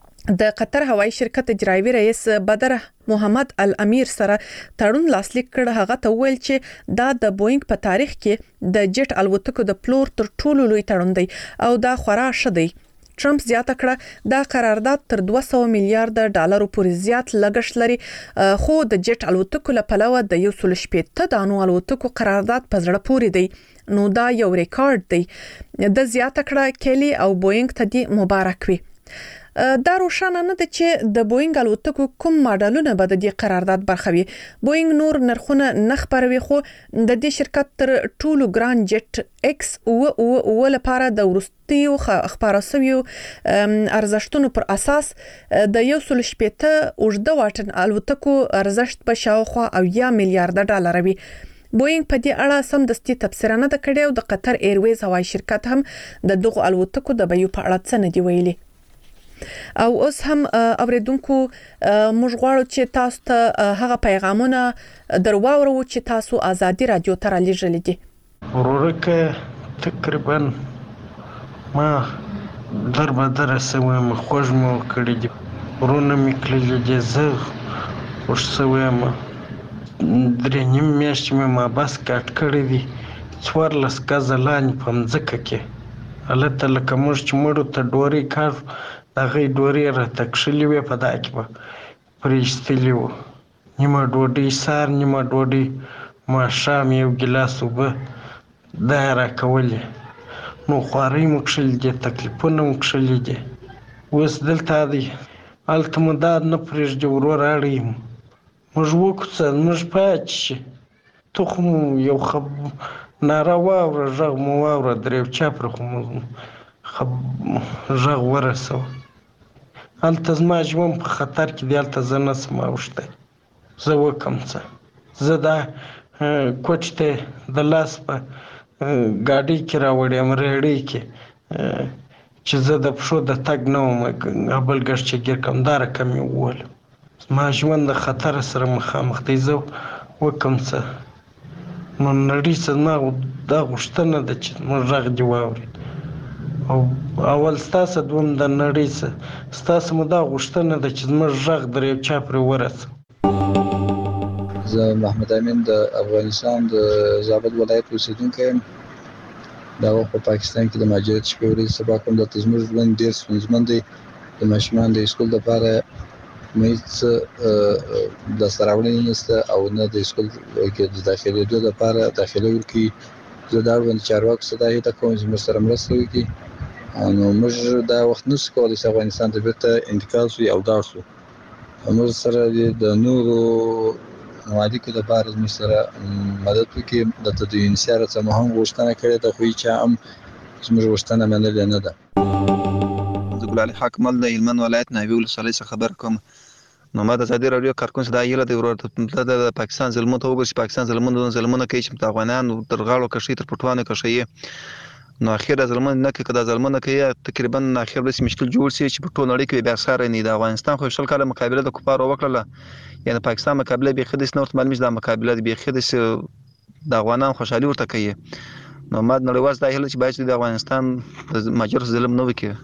د قطر هوایي شرکت اجرایوي رئیس بدر محمد الامیر سره تړون لاسلیک کړ، هغه ته ویل چې دا د بوینګ په تاریخ کې د جټ الوتکو د پلور تر ټولو لوی تړون دی او دا خورا ښه دی. ټرمپ زیاته کړه دا قرارداد تر دوه سوه میلیارډ ډالرو پورې زیات لګښت لري، خو د جټ الوتکو لپاره د یو سل شپېته دانو الوتکو قرارداد په زړه پورې دی، نو دا یو ریکارډ دی. د زیاته کړه کېلی او بوینګ ته دی مبارک وي. دا روښانه نه ده چې د بوینګ الوتکو کوم ماډلونه به د دې قرارداد برخه وي. بوینګ نور نرخونه نه خبروي، خو د دې شرکت تر ټولو ګران جټ ایکس اوه اوه اوه لپاره د وروستیو خبرو شویو ارزښتونو پر اساس د یو سل شپېته اوږده واټن الوتکو ارزښت په شاوخوا اویا میلیارډ ډالر وي. بوینګ په دې اړه سم دستي تبصره نه کړې او د قطر ایرویز هوایي شرکت هم د دغه الوتکو د بیو په اړه څه نه دی ویلي. او اوس هم اوریدونکو موږ غواړو چې تاسو ته هغه پیغامونه درواورو چې تاسو ازادي رادیو ته رالیږلي دي. ورورکه تقریبا ما در بدر سویم خوږ مو کړی دي ورونه مې کړلي دي زه خوش سویم درې نیم میاشتې مې ما بس کټ کړی دي څوارلس ګزه لاندې په مځکه کې هلته لکه موږ چې مړو ته ډورۍ کاږو د هغې ډورۍ راته کښلې وې په دا کې به پرې ایستلي وو نیمه ډوډۍ سهار نیمه ډوډۍ ماښام یو ګیلاس اوبه دا یې راکولې نو خوارۍ مو کښلي دي تکلیفونه مو کښلي دي اوس دلته دی هلته مو دا نه پرېږدي ورور اړوي مو موږ وکوڅه موږ پاتې شي تخم یو خب ناره واوره غږ مو واوره درېو چاپره خو مو غږ ورسوه هلته زما ژوند په خطر کې دی هلته زه نه شم اوښتی زه وکم څه زه دا کوچ ته د لاس په ګاډۍ کې راوړیم ریړۍ کې چې زه د پښو د تګ نه وم بل ګټ چې ګیر کم دا رقم یې وولم زما ژوند د خطر سره مخامخ دی زه وکم څه نو نړۍ څه زما دا غوښتنه ده چې زموږ غږ دې واورېد او اول ستاسو دوم د نړۍ څه ستاسو مو دا غوښتنه ده چې زموږ غږ در یو چا پرې ورسوي. زه محمد امین د افغانستان د زابل ولایت اوسېدونکی یم. دا وخت په پاکستان کې د مهاجرت شپې ورځې سبا کوم دلته زموږ ژوند ډېر ستونزمن دی. د ماشومان د سکول دپاره مې هېڅ لاسته راوړنې نشته او نه د سکول کې د داخلېدو دپاره داخله ورکوي. زه د اړوندو چارواکو څخه دا هیله کوم چې موږ سره مرسته وکړي نو موږ دا وخت نشو کولی چې افغانستان ته بیرته انتقال شو او لاړ شو. موږ سره د نورو ممالکو دپاره زموږ سره مدد وکړي. دلته د یونیسیار څخه مو هم غوښتنه کړې ده خو هېچا هم زموږ غوښتنه منلې نه ده. زه ګلالي حاکمل د هلمند ولایت ناوې ولسوالۍ څخه خبر کوم. نو ما د ازادي راډیو کارکون څخه دا هیله دی ورور د پاکستان ظلمونو ته وګورئ چې پاکستان ظلمونه ظلمونه کوي چې افغانان تر غاړو کشي تر پټوانو کشي نو اخر ظلمونه نه کوي کدا ظلمونه کوي تقریبا اخر بس مشکل جوړ شي چې په ټول نړۍ کې بیا سره نه د افغانستان خو شل کاله مقابله د کفارو وکړه یعنی پاکستان مقابله به خدای نور معلومه ده مقابله به خدای د افغانان خوشحالي ورته کوي نو ما نړیوال دا هیله چې باید د افغانستان ماجر ظلم نه وکړي.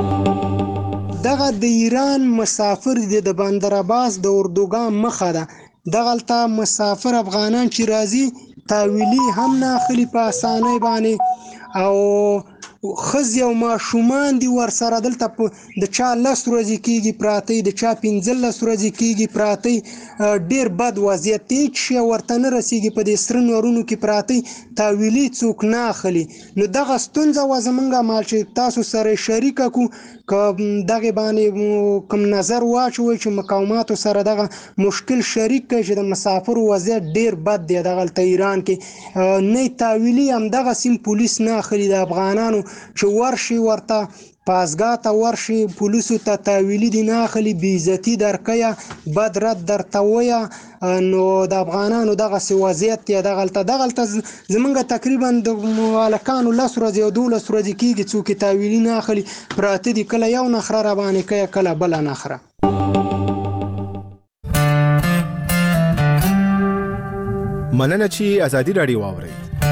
دغه د ایران مسافر د بندر عباس د اردوګان مخه ده دغلته مسافر افغانان چې راځي تاویلی هم نه اخلي په اسانۍ باندې او خزي او ماشومان دي ورسره دلته د چا لس ورځې کېږي پراته د چا پنځلس ورځې کېږي پراته ډېر بد وضعیت دی چې ورته نه رسېږي په دې سره نورونو کې پراته تاویلي څوک نه اخلي نو دغه ستونزه وه زموږ مال چې تاسو سره شریکه کړو که دغې باندې کوم نظر واچوئ چې مقاماتو سره دغه مشکل شریک کړئ چې د مسافرو وضعیت ډېر بد دی دغلته ایران کې نه تاویلي همدغه سیم پولیس نه اخلي د افغانانو چې ورشي ورته پاسګاه ته ورشي پولیسو ته تاویلي دي نه اخلي بې عزتي درکویه بد رد درته ویه نو د افغانانو دغسې وضعیت دی دغلته دغلته زمونږ تقریبا د هلکانو لس ورځې او دولس ورځې کېږي څوک یې تاویلي نه اخلي پراته دي کله یو نخره راباندې کوي کله بله نخره. مننه چې ازادي راډیو واورئ.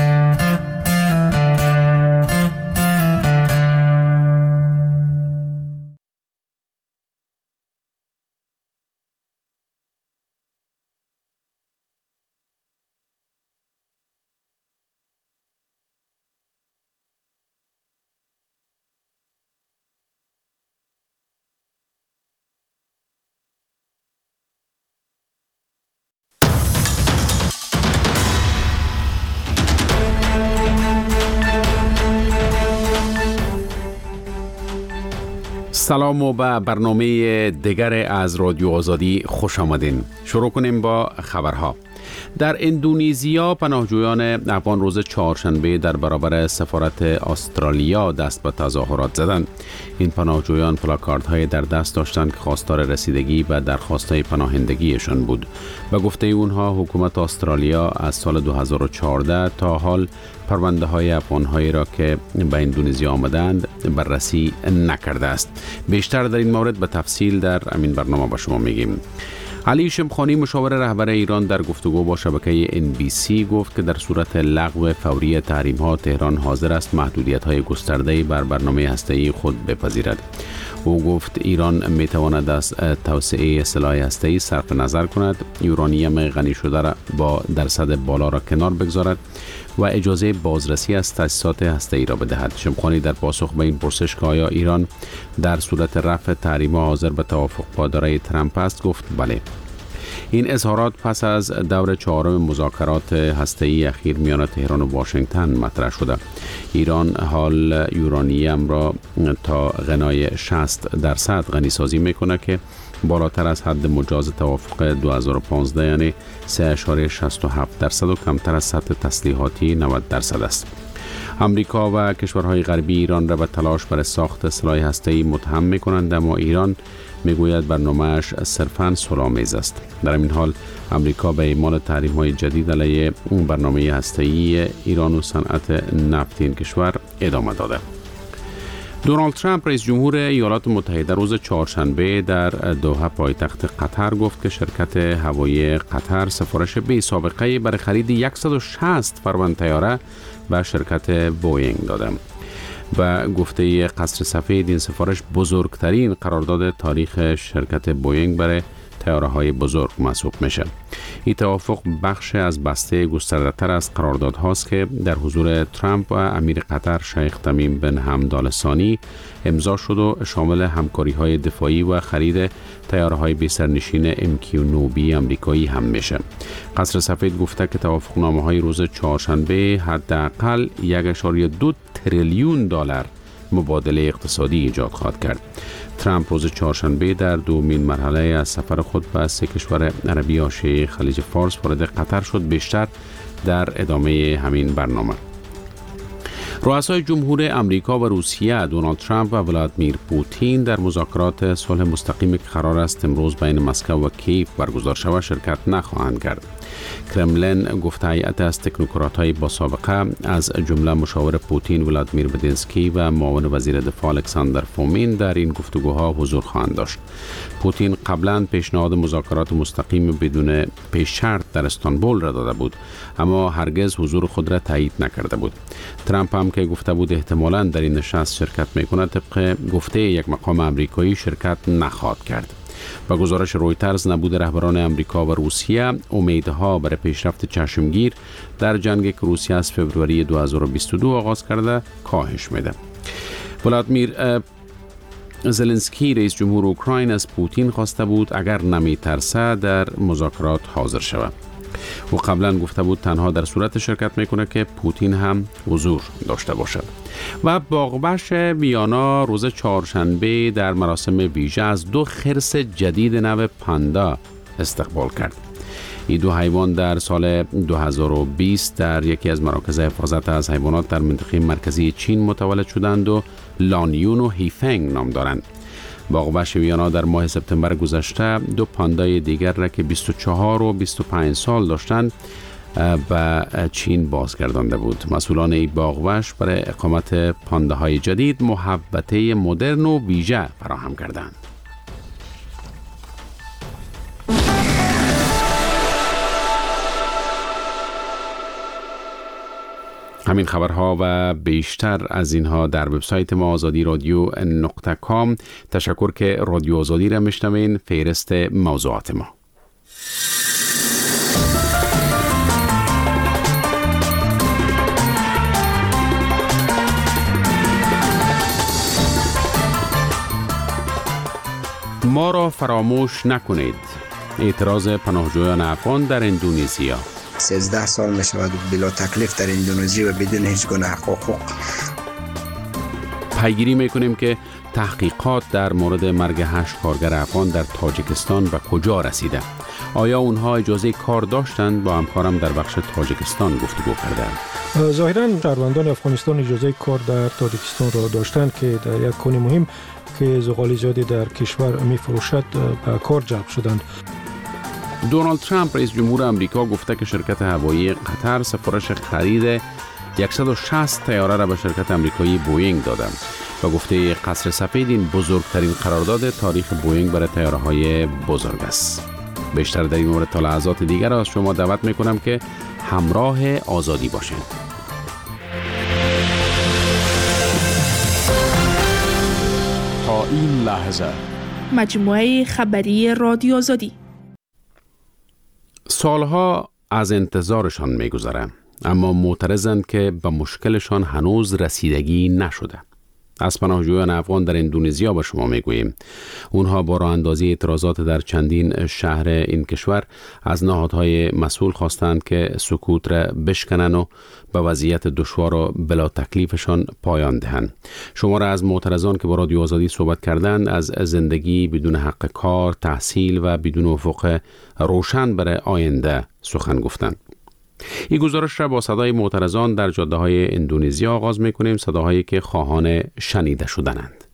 سلام و به برنامه دیگر از رادیو آزادی خوش آمدین. شروع کنیم با خبرها. در اندونزیا پناهجویان افغان روز چهارشنبه در برابر سفارت استرالیا دست به تظاهرات زدند. این پناهجویان پلاکاردهای در دست داشتند که خواستار رسیدگی به درخواست‌های پناهندگیشان بود. به گفته اونها حکومت استرالیا از سال دو هزار و چهارده تا حال پرونده های افغان‌هایی را که به اندونزیا آمدند بررسی نکرده است. بیشتر در این مورد به تفصیل در همین برنامه با شما میگیم. علی شمخانی مشاور رهبر ایران در گفتگو با شبکه ان بی سی گفت که در صورت لغو فوری تحریم‌ها تهران حاضر است محدودیت‌های گسترده‌ای بر برنامه هسته‌ای خود بپذیرد. او گفت ایران می‌تواند از توسعه سلاح هسته‌ای صرف نظر کند، یورانیم غنی شده را با درصد بالا را کنار بگذارد و اجازه بازرسی از تأسیسات هسته‌ای را بدهد. شمخانی در پاسخ به این پرسش که آیا ایران در صورت رفع تحریم‌ها حاضر به توافق با دارای ترامپ است گفت بله. این اظهارات پس از دور چهارم مذاکرات هسته‌ای اخیر میان تهران و واشنگتن مطرح شده. ایران حال یورانیم را تا غنای شصت درصد غنی سازی میکنه که بالاتر از حد مجاز توافق دو هزار و پانزده یعنی سه اشاره شصت و هفت درصد و کمتر از سطح تسلیحاتی نود درصد است. امریکا و کشورهای غربی ایران را به تلاش برای ساخت سلاح هسته‌ای متهم می‌کنند، اما ایران میگوید برنامه‌اش صرفاً صلح‌آمیز است. در این حال امریکا به اعمال تحریم‌های جدید علیه برنامه هسته‌ای ایران و صنعت نفت این کشور ادامه داده. دونالد ترامپ رئیس جمهور ایالات متحده روز چهارشنبه در دوحه پایتخت قطر گفت که شرکت هوایی قطر سفارش بی سابقه برای خرید صد و شصت فروند طیاره به شرکت بوئینگ داده. و گفته قصر سفید این سفارش بزرگترین قرارداد تاریخ شرکت بوئینگ برای طیاره‌های بزرگ محسوب میشه. این توافق بخش از بسته گسترده‌تر از قراردادهاست که در حضور ترامپ و امیر قطر شیخ تمیم بن حمد آل ثانی امضا شد و شامل همکاری‌های دفاعی و خرید طیاره‌های بی سرنشین ام کیو نه بی آمریکایی هم میشه. قصر سفید گفته که توافقنامه‌های روز چهارشنبه حداقل یک و دو تریلیون دلار مبادله اقتصادی ایجاد خواهد کرد. ترامپ روز چهارشنبه در دومین مرحله از سفر خود به سه کشور عربی حاشیه خلیج فارس وارد قطر شد. بیشتر در ادامه همین برنامه. رؤسای جمهور امریکا و روسیه دونالد ترامپ و ولادیمیر پوتین در مذاکرات صلح مستقیمی که قرار است امروز بین مسکو و کیف برگزار شود شرکت نخواهند کرد. کرملین گفته هیئت از تکنوکرات‌های با سابقه از جمله مشاور پوتین ولادیمیر مدینسکی و معاون وزیر دفاع الکساندر فومین در این گفتگوها حضور خواهند داشت. پوتین قبلا پیشنهاد مذاکرات مستقیم بدون پیش شرط در استانبول را داده بود، اما هرگز حضور خود را تایید نکرده بود. ترامپ هم که گفته بود احتمالاً در این نشست شرکت می‌کند، طبق گفته یک مقام آمریکایی شرکت نخواهد کرد. با گزارش رویترز نبود رهبران امریکا و روسیه امیدها برای پیشرفت چشمگیر در جنگی که روسیه از فوریه دو هزار و بیست و دو آغاز کرده کاهش میده. ولادیمیر زلنسکی رئیس جمهور اوکراین از پوتین خواسته بود اگر نمیترسه در مذاکرات حاضر شود. او قبلا گفته بود تنها در صورت شرکت میکنه که پوتین هم حضور داشته باشد. و باغبش ویانا روز چهارشنبه در مراسم ویژه از دو خرس جدید نوع پاندا استقبال کرد. این دو حیوان در سال دو هزار و بیست در یکی از مراکز حفاظت از حیوانات در منطقه مرکزی چین متولد شدند و لانیون و هیفنگ نام دارند. باغبش ویانا در ماه سپتامبر گذشته دو پاندای دیگر را که بیست و چهار و بیست و پنج سال داشتند به چین بازگردانده بود. مسئولان این باغبش برای اقامت پانداهای جدید محوطه مدرن و ویژه فراهم کردند. همین خبرها و بیشتر از اینها در وبسایت ما آزادی رادیو نقطه کام. تشکر که رادیو آزادی را میشنوین. فهرست موضوعات ما. ما را فراموش نکنید. اعتراض پناهجویان افغان در اندونزیا. سیزده سال می شود بلا تکلیف در اندونزی و بدون هیچ گونه حقوق. پیگیری می کنیم که تحقیقات در مورد مرگ هشت کارگر افغان در تاجیکستان به کجا رسیده. آیا اونها اجازه کار داشتند؟ با همکارم در بخش تاجیکستان گفتگو کردند. ظاهراً شهروندان افغانستان اجازه کار در تاجیکستان را داشتند که در یک کون مهم که زغال زیادی در کشور می‌فروشد به کار جلب شدند. دونالد ترامپ رئیس جمهور آمریکا گفته که شرکت هوایی قطر سفارش خرید صد و شصت طیاره را به شرکت آمریکایی بوئینگ داده. با گفته قصر سفید این بزرگترین قرارداد تاریخ بوئینگ برای طیاره‌های بزرگ است. بیشتر در این مورد تا لحظات دیگر از شما دعوت میکنم که همراه آزادی باشید. تا این لحظه مجموعه خبری رادیو آزادی. سالها از انتظارشان میگذره، اما معترضند که به مشکلشان هنوز رسیدگی نشده. از پناهجویان افغان در اندونزیا به شما میگوییم. اونها با راه اندازی اعتراضات در چندین شهر این کشور از نهادهای مسئول خواستند که سکوت را بشکنن و به وضعیت دشوار و بلا تکلیفشان پایان دهند. شماره از معترضان که با رادیو آزادی صحبت کردند از زندگی بدون حق کار، تحصیل و بدون افق روشن برای آینده سخن گفتند. این گزارش را با صدای معترضان در جاده های اندونزیا آغاز میکنیم، صداهایی که خواهان شنیده شدنند.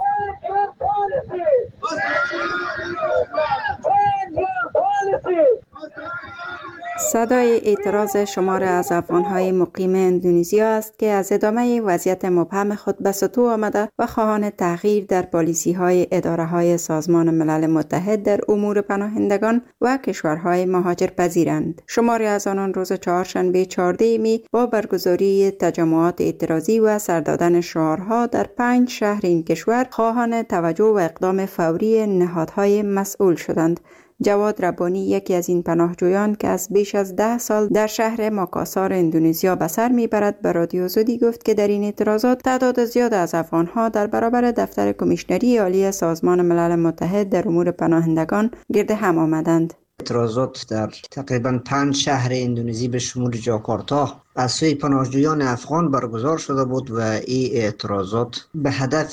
صدای اعتراض شمار از افغان‌های مقیم اندونزیا است که از ادامه وضعیت مبهم خود به سطوح آمده و خواهان تغییر در پالیسی‌های اداره‌های سازمان ملل متحد در امور پناهندگان و کشورهای مهاجرپذیرند. شماری از آنان روز چهارشنبه چهاردهم می با برگزاری تجمعات اعتراضی و سر دادن شعارها در پنج شهر این کشور خواهان توجه و اقدام فوری نهادهای مسئول شدند. جواد ربانی، یکی از این پناهجویان که از بیش از ده سال در شهر ماکاسار اندونزیا به سر میبرد، به رادیو آزادی گفت که در این اعتراضات تعداد زیاد از افغانها در برابر دفتر کمیشنری عالی سازمان ملل متحد در امور پناهندگان گرد هم آمدند. اعتراضات در تقریبا پنج شهر اندونزی به شمول جاکارتا از سوی پناهجویان افغان برگزار شده بود و این اعتراضات به هدف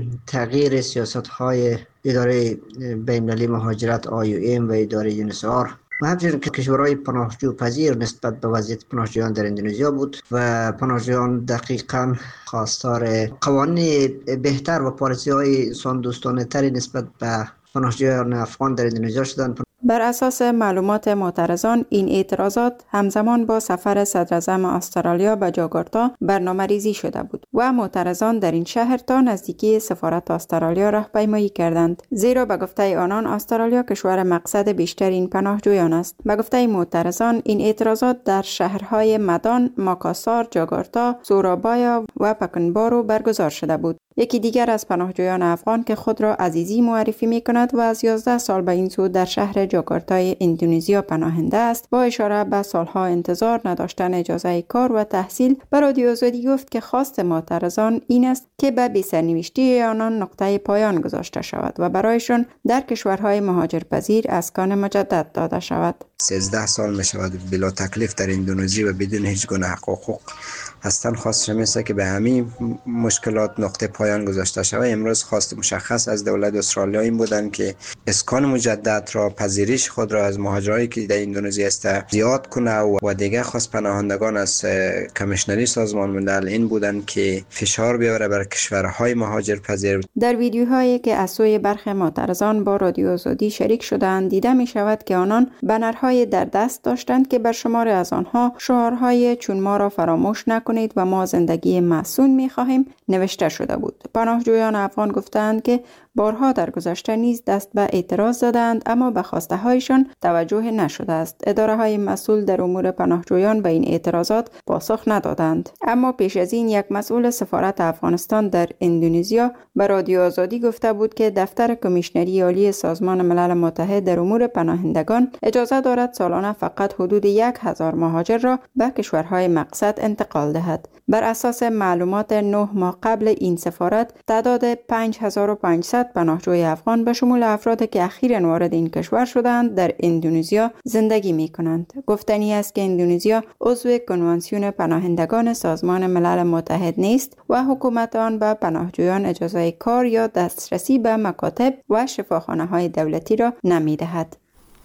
تغییر سیاست‌های اداره بین‌المللی مهاجرت آی او ام و اداره یو ان اچ سی آر و همچنین کشورهای پناهجو پذیر نسبت به وضعیت پناهجویان در اندونزیا بود و پناهجویان دقیقاً خواستار قوانین بهتر و پالیسی‌های انسان دوستانه تری نسبت به پناهجویان افغان در اندونزیا شدند. بر اساس معلومات معترضان، این اعتراضات همزمان با سفر صدراعظم استرالیا به جاکارتا برنامه‌ریزی شده بود و معترضان در این شهر تا نزدیکی سفارت استرالیا راهپیمایی کردند، زیرا به گفته آنان استرالیا کشور مقصد بیشتر این پناهجویان است. به گفته معترضان، این اعتراضات در شهرهای مدان، ماکاسار، جاکارتا، سورابایا و پکنبارو برگزار شده بود. یکی دیگر از پناهجویان افغان که خود را عزیزی معرفی می کند و از یازده سال به این سو در شهر جاکارتای اندونزیا پناهنده است، با اشاره به سالها انتظار نداشتن اجازه کار و تحصیل به رادیو آزادی گفت که خواست معترضان این است که به بی‌سرنوشتی آنان نقطه پایان گذاشته شود و برایشان در کشورهای مهاجرپذیر اسکان مجدد داده شود. سیزده سال می شود بلا تکلیف در اندونزی و بدون هیچ گونه حق و حقوق هستن. خواست شمیسته که به همین مشکلات نقطه پایان گذاشته شود. امروز خواست مشخص از دولت استرالیا این بودن که اسکان مجدد را، پذیرش خود را از مهاجرایی که در اندونزی است زیاد کنه و دیگه خواست پناهندگان از کمیشنری سازمان ملل این بودن که فشار بیاره بر کشورهای مهاجرپذیر. در ویدیوهایی که از سوی برخی معترضان با رادیو آزادی شریک شدند دیده می شود که آنان بنرهای در دست داشتند که بر شمار از آنها شعارهای چون ما را فراموش نکنید و ما زندگی معصوم می خواهیم نوشته شده بود. پناهجویان افغان گفتند که بارها در گذشته نیز دست به اعتراض دادند اما به خواسته هایشان توجه نشده است. اداره های مسئول در امور پناهجویان به این اعتراضات پاسخ ندادند. اما پیش از این یک مسئول سفارت افغانستان در اندونزیا به رادیو آزادی گفته بود که دفتر کمیشنری عالی سازمان ملل متحد در امور پناهندگان اجازه دارد سالانه فقط حدود یک هزار مهاجر را به کشورهای مقصد انتقال دهد. بر اساس معلومات نه ماه قبل این سفارت، تعداد پنج هزار و پانصد پناهجوی افغان به شمول افرادی که اخیراً وارد این کشور شدند در اندونزیا زندگی می کنند. گفتنی است که اندونزیا عضو کنوانسیون پناهندگان سازمان ملل متحد نیست و حکومت آن به پناهجویان اجازه کار یا دسترسی به مکاتب و شفاخانه های دولتی را نمی دهد.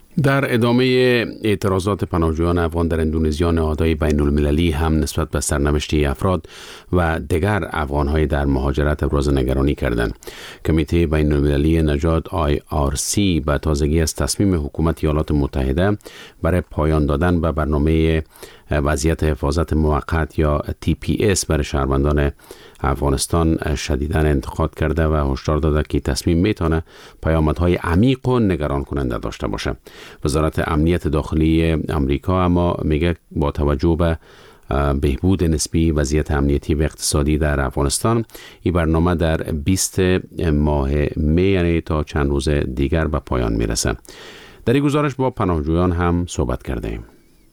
در ادامه اعتراضات پناهجویان افغان در اندونزیا، نهادهای بین المللی هم نسبت به سرنوشت افراد و دیگر افغان‌های در مهاجرت ابراز نگرانی کردند. کمیته بین المللی نجات آی آر سی به تازگی از تصمیم حکومت ایالات متحده برای پایان دادن به برنامه وضعیت حفاظت موقت یا تی پی اس برای شهروندان افغانستان شدیداً انتقاد کرده و هشدار داده که تصمیم میتونه پیامدهای عمیق و نگران کننده داشته باشه. وزارت امنیت داخلی امریکا اما میگه با توجه به بهبود نسبی وضعیت امنیتی و اقتصادی در افغانستان، این برنامه در بیست ماه می یعنی تا چند روز دیگر به پایان میرسه. در این گزارش با پناهجویان هم صحبت کردیم.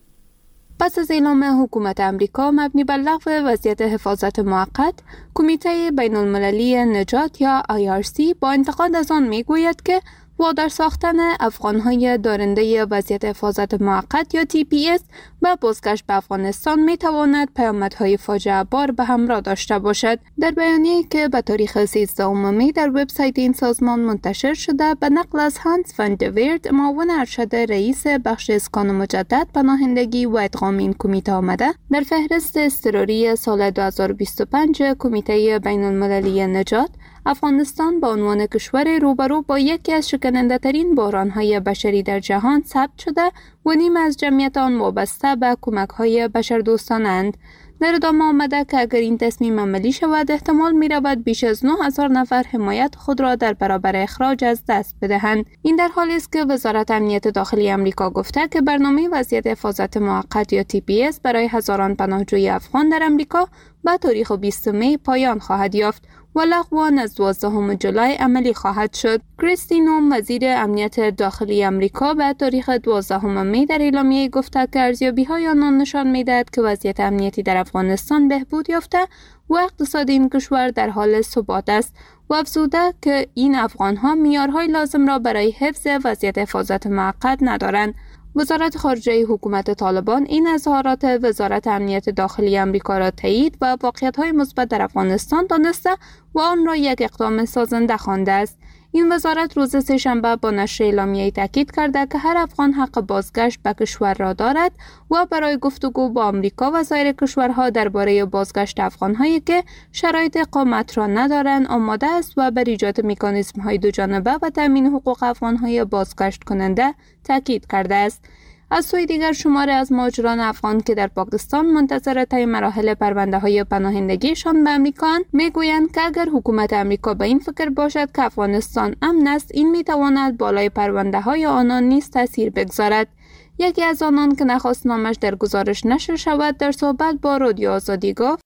پس از اعلام حکومت امریکا مبنی بر لغو وضعیت حفاظت موقت، کمیته بین المللی نجات یا آی آر سی با انتقاد از آن میگوید که وادار ساختن افغان‌های دارنده وضعیت حفاظت موقت یا تی پی اس به بازگشت به افغانستان می‌تواند پیامدهای فاجعه بار به همراه داشته باشد. در بیانیه‌ای که به تاریخ سیزدهم می در وبسایت این سازمان منتشر شده، به نقل از هانس فان دویرد، معاون ارشد رئیس بخش اسکان مجدد، پناهندگی و ادغام این کمیته آمده، در فهرست اضطراری سال دو هزار و بیست و پنج کمیته بین المللی نجات، افغانستان به عنوان کشور روبرو با یکی از شکننده ترین بحران‌های بشری در جهان ثبت شده و نیم از جمعیت آن وابسته به کمک‌های بشردوستانند. در ادامه آمده که اگر این تصمیم عملی شود، احتمال می رود بیش از نه هزار نفر حمایت خود را در برابر اخراج از دست بدهند. این در حالی است که وزارت امنیت داخلی امریکا گفته که برنامه وضعیت حفاظت موقت یا تی پی اس برای هزاران پناهجوی افغان در امریکا به تاریخ بیست می پایان خواهد یافت و لغو آن از دوازدهم جولای عملی خواهد شد. کریستی نوم، وزیر امنیت داخلی امریکا، به تاریخ دوازدهم می در اعلامیه گفته که ارزیابی‌های آنان نشان می‌دهد که وضعیت امنیتی در افغانستان بهبود یافته و اقتصاد این کشور در حال ثبات است و افزوده که این افغان‌ها معیارهای لازم را برای حفظ وضعیت حفاظت موقت ندارند. وزارت خارجه حکومت طالبان این اظهارات وزارت امنیت داخلی امریکا را تایید و واقعیت‌های مثبت در افغانستان دانسته و آن را یک اقدام سازنده خوانده است. این وزارت روز سه‌شنبه با نشر اعلامیه‌ای تاکید کرده که هر افغان حق بازگشت به کشور را دارد و برای گفتگو با آمریکا و سایر کشورها درباره بازگشت افغان‌هایی که شرایط اقامت را ندارند آماده است و بر ایجاد مکانیزم‌های دوجانبه و تامین حقوق افغان‌های بازگشت کننده تاکید کرده است. از سوی دیگر شماری از مهاجران افغان که در پاکستان منتظر طی مراحل پرونده‌های پناهندگیشان به امریکا میگویند که اگر حکومت امریکا به این فکر باشد که افغانستان امن است، این میتواند بالای پرونده‌های آنان نیز تاثیر بگذارد. یکی از آنان که نخواست نامش در گزارش نشر شود، در صحبت با رادیو آزادی گفت: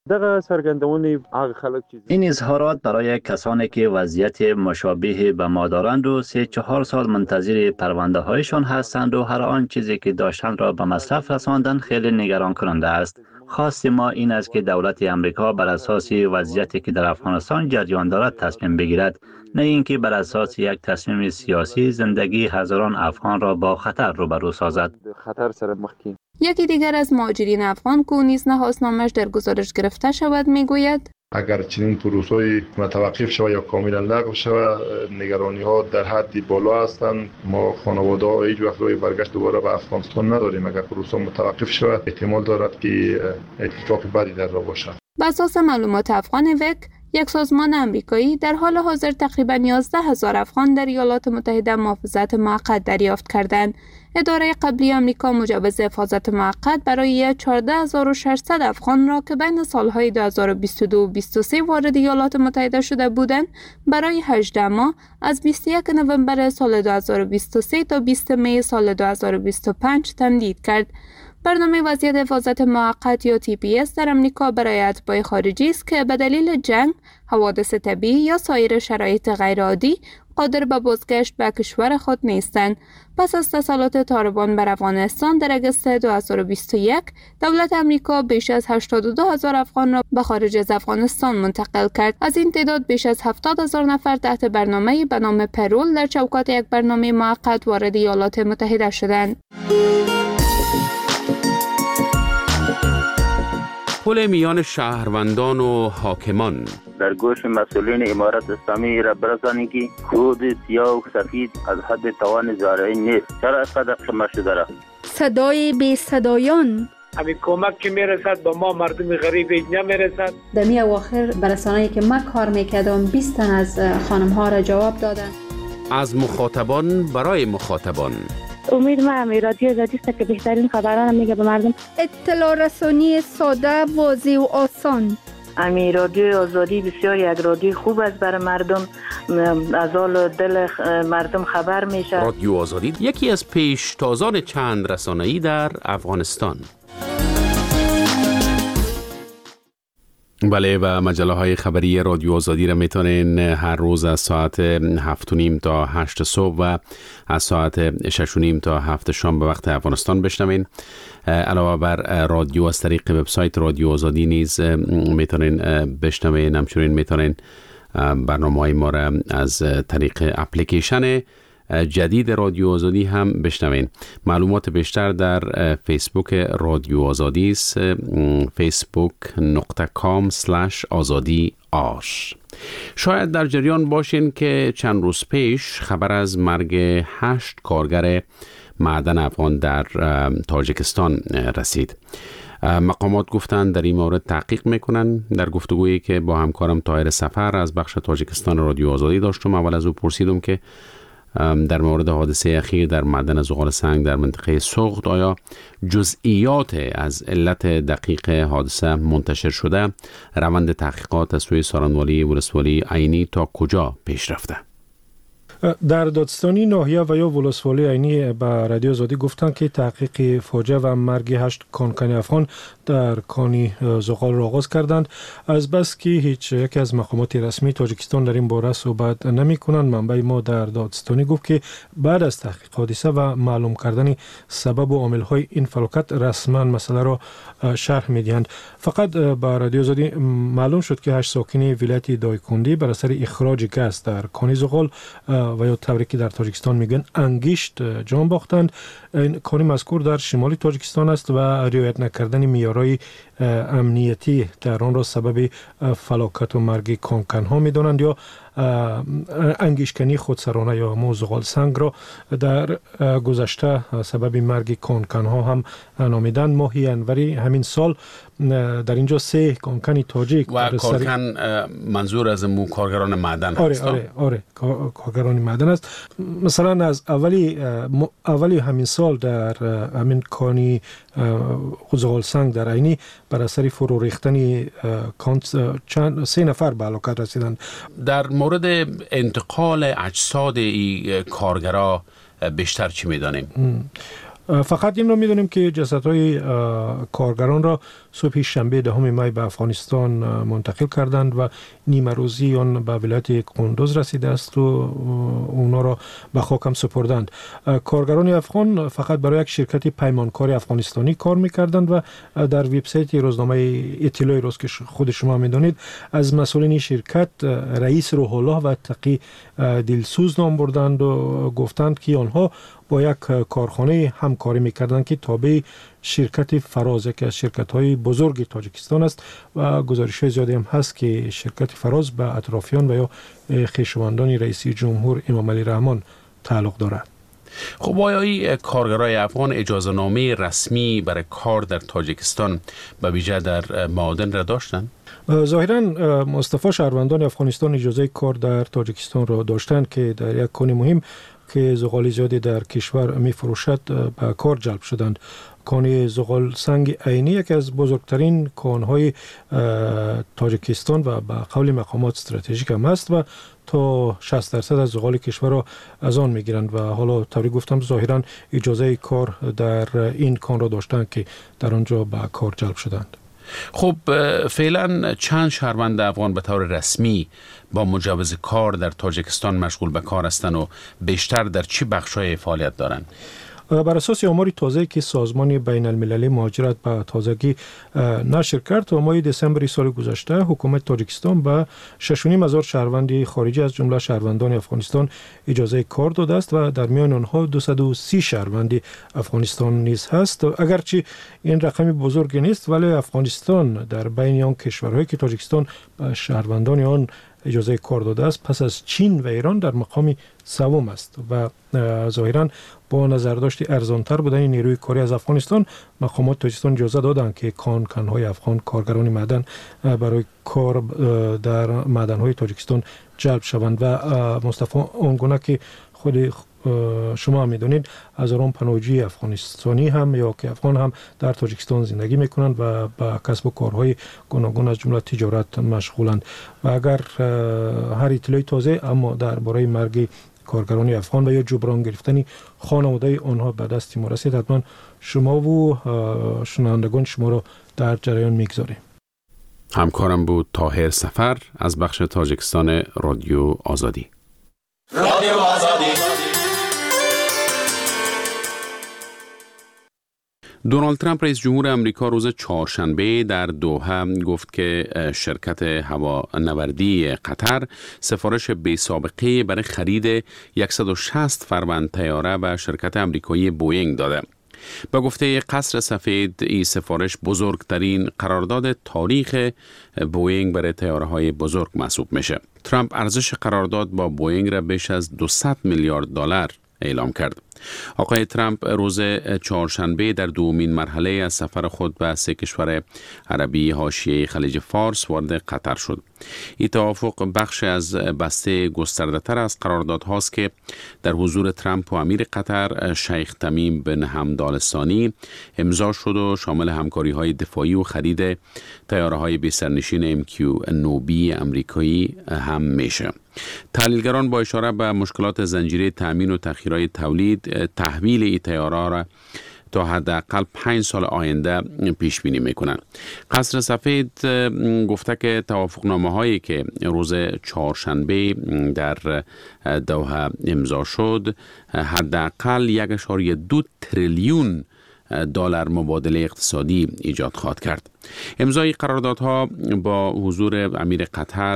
این اظهارات برای کسانی که وضعیت مشابه به ما دارند و سه چهار سال منتظر پرونده هایشان هستند و هر آن چیزی که داشتند را به مصرف رساندن خیلی نگران کننده است. خواست ما این است که دولت امریکا بر اساس وضعیتی که در افغانستان جریان دارد تصمیم بگیرد، نه اینکه بر اساس یک تصمیم سیاسی زندگی هزاران افغان را با خطر روبرو سازد. خطر سره مخکین. یکی دیگر از مهاجرین افغان که نیز نخواست نامش در گزارش گرفته شود میگوید: اگر چنین پروسه‌ای متوقف شود یا کاملا لغو شود، نگرانی ها در حدی بالا هستند. ما خانواده ها هیچ وقت روی برگشت دوباره به افغانستان نداریم. اگر پروسه متوقف شود، احتمال دارد که اتفاق بدی در راه باشد. بر اساس معلومات افغان وک، یک سازمان آمریکایی، در حال حاضر تقریباً یازده هزار افغان در ایالات متحده محافظت موقت دریافت کردند. اداره قبلی آمریکا مجوز حفاظت موقت برای چهارده هزار و ششصد افغان را که بین سالهای دو هزار و بیست و دو و بیست و سه وارد ایالات متحده شده بودند، برای هجده ماه از بیست و یک نوامبر سال دو هزار و بیست و سه تا بیست می سال دو هزار و بیست و پنج تمدید کرد. برنامه وضعیت حفاظت موقت یا تی پی اس در امریکا برای اتباع خارجی است که به دلیل جنگ، حوادث طبیعی یا سایر شرایط غیرعادی قادر به بازگشت به کشور خود نیستند. پس از تسلط طالبان بر افغانستان در اگست دو هزار و بیست و یک، دولت امریکا بیش از هشتاد و دو هزار افغان را به خارج از افغانستان منتقل کرد. از این تعداد بیش از هفتاد هزار نفر تحت برنامه‌ای به نام پرول در چوکات یک برنامه موقت وارد ایالات متحده شدند. پل میان شهروندان و حاکمان در گوش مسئولین امارت اسلامی را برسانید که کود سیاه و سفید از حد توان زارعین نیست. چرا اینقدر خمه شده را؟ صدای بی صدایان همین کمک که میرسد به ما مردم غریب نمیرسد. در می اواخر برسانه‌ای که من کار میکردم بیست تن از خانم ها را جواب دادن. از مخاطبان برای مخاطبان. امید ما امی رادیو آزادی است که بهترین خبران میگه به مردم. اطلاع رسانی ساده، واضح و آسان. امی رادیو آزادی بسیار یک رادیو خوب است برای مردم، از حال دل مردم خبر میشه. رادیو آزادی یکی از پیشتازان چند رسانه‌ای در افغانستان. بله، و مجله های خبری رادیو آزادی را میتونین هر روز از ساعت هفت و نیم تا هشت صبح و از ساعت شش و نیم تا هفت شام به وقت افغانستان بشنوین. علاوه بر رادیو از طریق وبسایت رادیو آزادی نیز میتونین بشنوین. همچنین میتونین برنامه‌های ما را از طریق اپلیکیشن جدید رادیو آزادی هم بشنوین. معلومات بیشتر در فیسبوک رادیو آزادی است، فیسبوک دات کام اسلش آزادی آش. شاید در جریان باشین که چند روز پیش خبر از مرگ هشت کارگر معدن افغان در تاجیکستان رسید. مقامات گفتند در این مورد تحقیق میکنن. در گفتگویی که با همکارم طاهر سفر از بخش تاجیکستان رادیو آزادی داشتم، اول از او پرسیدم که در مورد حادثه اخیر در معدن زغال سنگ در منطقه سوخت آیا جزئیات از علت دقیق حادثه منتشر شده؟ روند تحقیقات از سوی سارنوالی ولسوالی عینی تا کجا پیش رفته؟ در دادستانی ناحیه و یا ولسوالی عینی به رادیو آزادی گفتند که تحقیق فاجعه و مرگ هشت کانکن افغان در کانی زغال را آغاز کردند، از بس که هیچ یک از مقامات رسمی تاجیکستان در این باره صحبت نمی کنند. منبع ما در دادستانی گفت که بعد از تحقیق حادثه و معلوم کردن سبب و عامل های این فلاکت رسما مسئله را شرح می دهند. فقط به رادیو آزادی معلوم شد که هشت ساکن ولایت دایکندی بر اثر اخراج گاز در کانی زغال و یا طوری که در تاجیکستان میگن انگشت جان باختند. این کانی مذکور در شمال تاجیکستان است و رعایت نکردن معیارهای امنیتی در آن را سبب فلاکت و مرگ کانکن ها میدانند یا انگشتکنی خودسرانه یا مو زغال سنگ را در گذشته سبب مرگ کانکن ها هم نامیدند. ماهی انوری همین سال در اینجا سه کانکن تاجیک و کانکن منظور از مو کارگران معدن آره هست. آره آره کارگران معدن است. مثلا از اولی اولی همین سال در همین کانی زغال سنگ در عینی بر اثر فرو ریختن چند سه نفر به هلاکت رسیدند. در مورد انتقال اجساد این کارگرها بیشتر چی میدانیم؟ فقط این رو میدونیم که جسدهای کارگران را صبح شنبه دهم می به افغانستان منتقل کردند و نیمه روزی آن به ولایت قندوز رسیده است و اونا را به خاکم سپردند. کارگران افغان فقط برای یک شرکت پیمانکار افغانستانی کار میکردند و در وبسایت روزنامه اطلاع روز که خود شما میدونید از مسئولین شرکت رئیس روح الله و تقی دلسوز نام بردند و گفتند که آنها با یک کارخانه همکاری میکردند که تابع شرکت فراز که از شرکت‌های بزرگ تاجیکستان است و گزارش‌های زیادی هم هست که شرکت فراز به اطرافیان و یا خویشاوندان رئیس جمهور امام علی رحمان تعلق دارد. خب آیا این کارگرای افغان اجازه نامه رسمی برای کار در تاجیکستان به ویژه در معادن را داشتند؟ ظاهراً مصطفی شهروندان افغانستان اجازه کار در تاجیکستان را داشتند که در یک کانی مهم که زغال زیادی در کشور می فروشد به کار جلب شدند. کان زغال سنگ عینی یکی از بزرگترین کانهای تاجیکستان و به قول مقامات استراتژیک هم است و تا شصت درصد از زغال کشور را از آن میگیرند و حالا طوری گفتم ظاهرا اجازه کار در این کان را داشتند که در آنجا به کار جلب شدند. خب فعلا چند شهروند افغان به طور رسمی با مجوز کار در تاجیکستان مشغول به کار هستند و بیشتر در چه بخش‌های فعالیت دارند؟ بر اساس آمار تازه که سازمان بین المللی مهاجرت به تازگی نشر کرد، و ماه دسامبر سال گذشته حکومت تاجیکستان به شش و نیم هزار شهروند خارجی از جمله شهروندان افغانستان اجازه کار داده است و در میان آنها دویست و سی شهروند افغانستان نیز هست. اگرچه این رقم بزرگی نیست، ولی افغانستان در بین آن کشورهایی که تاجیکستان به شهروندان آن اجازه کار داده است پس از چین و ایران در مقام سوم است و ظاهرا با نظرداشت ارزانتر بودن نیروی کاری از افغانستان، مقامات تاجیکستان اجازه دادند که کان کنهای افغان کارگران معدن برای کار در معدن‌های تاجیکستان جلب شوند. و مصطفی اونگونه که خود شما هم میدونید هزاران پناهجوی افغانستانی هم یا که افغان هم در تاجیکستان زندگی میکنند و با کسب و کارهای گوناگون از جمله تجارت مشغولند. و اگر هر اطلاعی تازه اما درباره مرگ کارگران افغان و یا جبران گرفتن خانواده آنها به دست ما رسید، حتما شما و شنوندگان شما را در جریان میگذاریم. همکارم بود طاهر سفر از بخش تاجیکستان رادیو آزادی. رادیو آزادی. دونالد ترامپ رئیس جمهور امریکا روز چهارشنبه در دوحه گفت که شرکت هوانوردی قطر سفارش بی سابقه برای خرید صد و شصت فروند طیاره به شرکت امریکایی بوئینگ داده. با گفته قصر سفید، این سفارش بزرگترین قرارداد تاریخ بوئینگ برای طیاره‌های بزرگ محسوب میشه. ترامپ ارزش قرارداد با بوئینگ را بیش از دویست میلیارد دلار اعلام کرد. آقای ترامپ روز چهارشنبه در دومین مرحله از سفر خود به سه کشور عربی حاشیه خلیج فارس وارد قطر شد. این توافق بخش از بسته گسترده‌تر از قراردادهاست که در حضور ترامپ و امیر قطر شیخ تمیم بن حمد آل ثانی امضا شد و شامل همکاری‌های دفاعی و خرید طیاره‌های بی سرنشین ام کیو نه بی امریکایی هم میشه. تحلیلگران با اشاره به مشکلات زنجیره تامین و تأخیرهای تولید تحویل این طیاره را تا حداقل پنج سال آینده پیش بینی میکنند. قصر سفید گفته که توافقنامه هایی که روز چهارشنبه در دوحه امضا شد حداقل یک اشاری دو تریلیون دلار مبادله اقتصادی ایجاد خواهد کرد. امضای قراردادها با حضور امیر قطر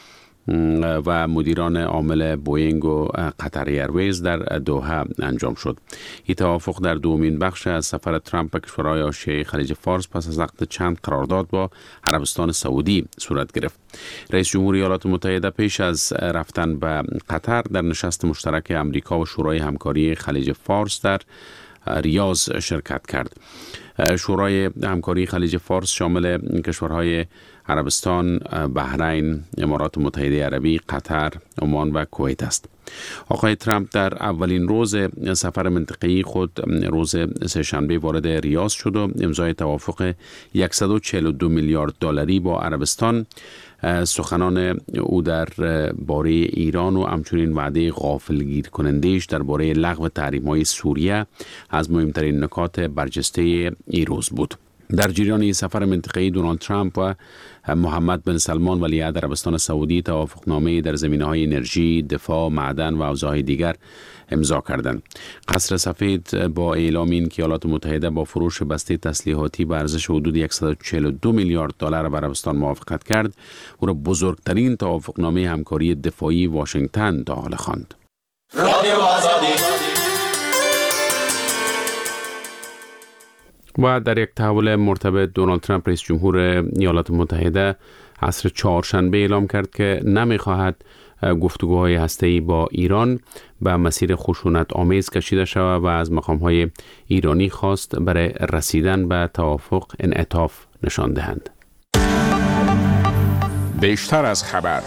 و مدیران عامل بوئینگ و قطر ایرویز در دوحه انجام شد. این توافق در دومین بخش از سفر ترامپ به کشورهای حاشیه خلیج فارس پس از عقد چند قرارداد با عربستان سعودی صورت گرفت. رئیس جمهور ایالات متحده پیش از رفتن به قطر در نشست مشترک امریکا و شورای همکاری خلیج فارس در ریاض شرکت کرد. شورای همکاری خلیج فارس شامل کشورهای عربستان، بحرین، امارات متحده عربی، قطر، عمان و کویت است. آقای ترامپ در اولین روز سفر منطقه‌ای خود روز سه‌شنبه وارد ریاض شد و امضای توافق صد و چهل و دو میلیارد دلاری با عربستان. سخنان او در باره ایران و همچنین وعده غافلگیر کنندهش در باره لغو تحریم‌های سوریه از مهمترین نکات برجسته این روز بود. در جریان این سفر منطقه‌ای دونالد ترامپ و محمد بن سلمان ولیعهد عربستان سعودی توافقنامه در زمینه‌های انرژی، دفاع، معدن و حوزه‌های دیگر امضا کردند. قصر سفید با اعلام این که ایالات متحده با فروش بسته تسلیحاتی به ارزش حدود صد و چهل و دو میلیارد دلار به عربستان موافقت کرد، او را بزرگترین توافقنامه همکاری دفاعی واشنگتن تا حال خواند. رادیو آزادی. و در یک تحول مرتبط دونالد ترامپ رئیس جمهور ایالات متحده عصر چهارشنبه اعلام کرد که نمی‌خواهد گفتگوهای هسته‌ای با ایران به مسیر خشونت آمیز کشیده شود و از مقام‌های ایرانی خواست برای رسیدن به توافق انعطاف نشان دهند. بیشتر از خبر.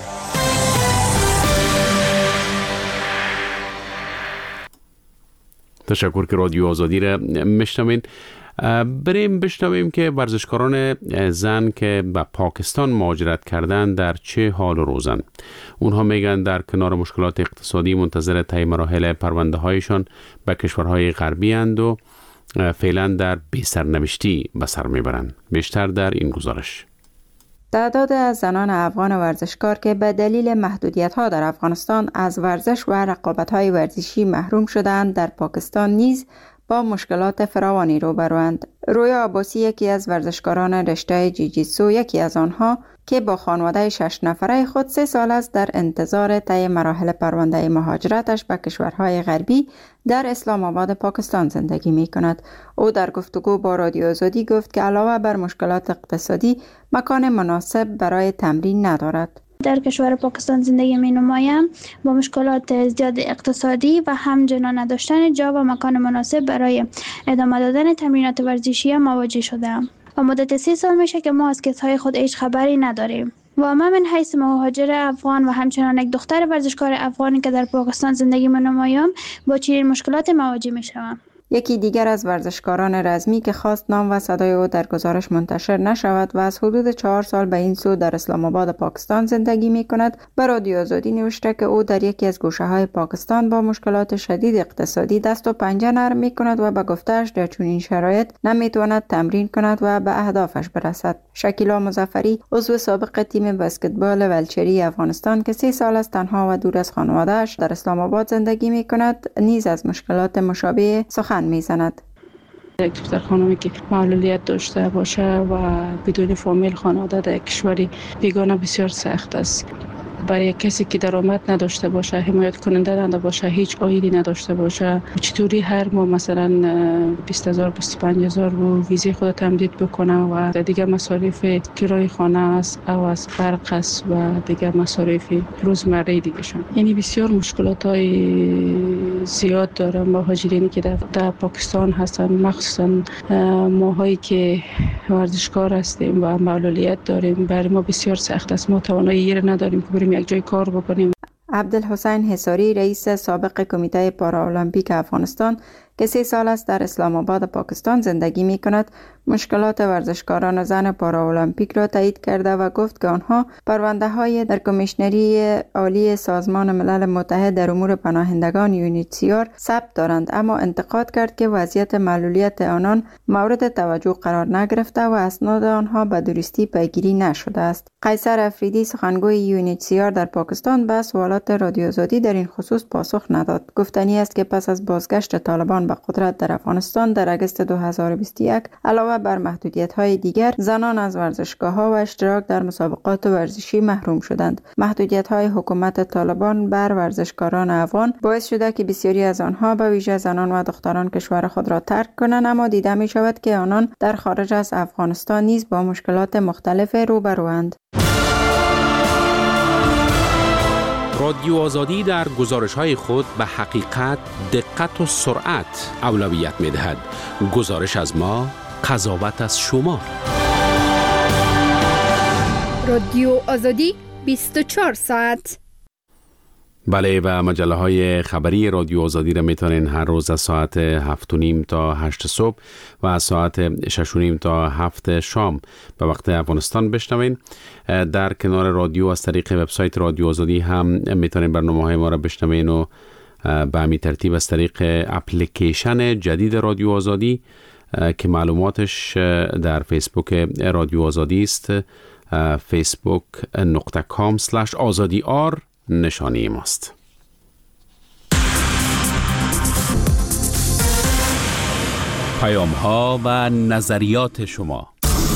تشکر که رادیو آزادی را میشنوین. بریم بشنویم که ورزشکاران زن که به پاکستان مهاجرت کردند در چه حال و روزن. اونها میگن در کنار مشکلات اقتصادی منتظر طی مراحل پرونده هایشان به کشورهای غربی اند و فعلا در بی سرنوشتی به سر میبرند. بیشتر در این گزارش. تعداد از زنان افغان ورزشکار که به دلیل محدودیت‌ها در افغانستان از ورزش و رقابت‌های ورزشی محروم شدند در پاکستان نیز با مشکلات فراوانی روبروند. رویا عباسی یکی از ورزشکاران رشته جیجیتسو، یکی از آنها که با خانواده شش نفره خود سه سال است در انتظار طی مراحل پرونده مهاجرتش به کشورهای غربی در اسلام آباد پاکستان زندگی می کند. او در گفتگو با رادیو آزادی گفت که علاوه بر مشکلات اقتصادی مکان مناسب برای تمرین ندارد. در کشور پاکستان زندگی می نمایم. با مشکلات زیاد اقتصادی و همچنان نداشتن جا و مکان مناسب برای ادامه دادن تمرینات ورزشی مواجه شدم. و مدت سی سال میشه که ما از کسهای خود هیچ خبری نداریم. و من من حیث مهاجر افغان و همچنان یک دختر ورزشکار افغانی که در پاکستان زندگی می نمایم با چنین مشکلات مواجه می شوم. یکی دیگر از ورزشکاران رزمی که خواست نام و صدای او در گزارش منتشر نشود و از حدود چهار سال به این سو در اسلام آباد پاکستان زندگی می کند، به رادیو آزادی نوشته که او در یکی از گوشه های پاکستان با مشکلات شدید اقتصادی دست و پنجه نرم می کند و به گفته‌اش در چنین شرایط نمی تواند تمرین کند و به اهدافش برسد. شکیلا مظفری، عضو سابق تیم بسکتبال ولچری افغانستان که سه سال است تنها و دور از خانواده‌اش در اسلام آباد زندگی می کند، نیز از مشکلات مشابه سخن میزند. یک دختر خانمی که معلولیت داشته باشه و بدون فامیل خانواده در کشوری بیگانه بسیار سخت است. برای کسی که درآمد نداشته باشه، حمایت کننده نداشته باشه، هیچ عایدی نداشته باشه، چطوری هر ماه مثلا بیست هزار بیست و پنج هزار رو ویزه خود تمدید بکنه و دیگه مصارف کرایه خانه است او از برق است و دیگه مصارف روزمره دیگه شون. یعنی بسیار مشکلات های زیاد دارن مهاجرینی که در, در پاکستان هستن، مخصوصا ماهایی که ورزشکار هستیم و معلولیت داریم. برای ما بسیار سخت است، ما توانایی نداریم که بریم یک جای کار بکنیم. عبدالحسین حصاری، رئیس سابق کمیته پارالمپیک افغانستان که سه سال است در اسلام آباد پاکستان زندگی می کند، مشکلات ورزشکاران زن پارالمپیک را تایید کرده و گفت که آنها پرونده های در کمیشنری عالی سازمان ملل متحد در امور پناهندگان یونیتسیار ثبت دارند، اما انتقاد کرد که وضعیت معلولیت آنان مورد توجه قرار نگرفته و اسناد آنها به درستی پیگیری نشده است. قیصر افریدی، سخنگوی یونیتسیار در پاکستان، به سوالات رادیو آزادی در این خصوص پاسخ نداد. گفتنی است که پس از بازگشت طالبان به قدرت در افغانستان در اگست دو هزار و بیست و یک، علاوه بر محدودیت‌های دیگر، زنان از ورزشگاه‌ها و اشتراک در مسابقات ورزشی محروم شدند. محدودیت‌های حکومت طالبان بر ورزشکاران افغان باعث شده که بسیاری از آنها به ویژه زنان و دختران کشور خود را ترک کنند، اما دیده می‌شود که آنان در خارج از افغانستان نیز با مشکلات مختلف روبروند. رادیو آزادی در گزارش‌های خود به حقیقت، دقت و سرعت اولویت می‌دهد. گزارش از ما، قضاوت از شما. رادیو آزادی بیست و چهار ساعت. بله، و مجله های خبری رادیو آزادی را میتونین هر روز از ساعت هفت و نیم تا هشت صبح و از ساعت شش و نیم تا هفت شام به وقت افغانستان بشنوین. در کنار رادیو از طریق وبسایت رادیو آزادی هم میتونین برنامه های ما را بشنوین و به همین ترتیب از طریق اپلیکیشن جدید رادیو آزادی که معلوماتش در فیسبوک رادیو آزادی است، فیسبوک نقطه کام سلش آزادی آر نشانی ماست. پیام ها و نظریات شما.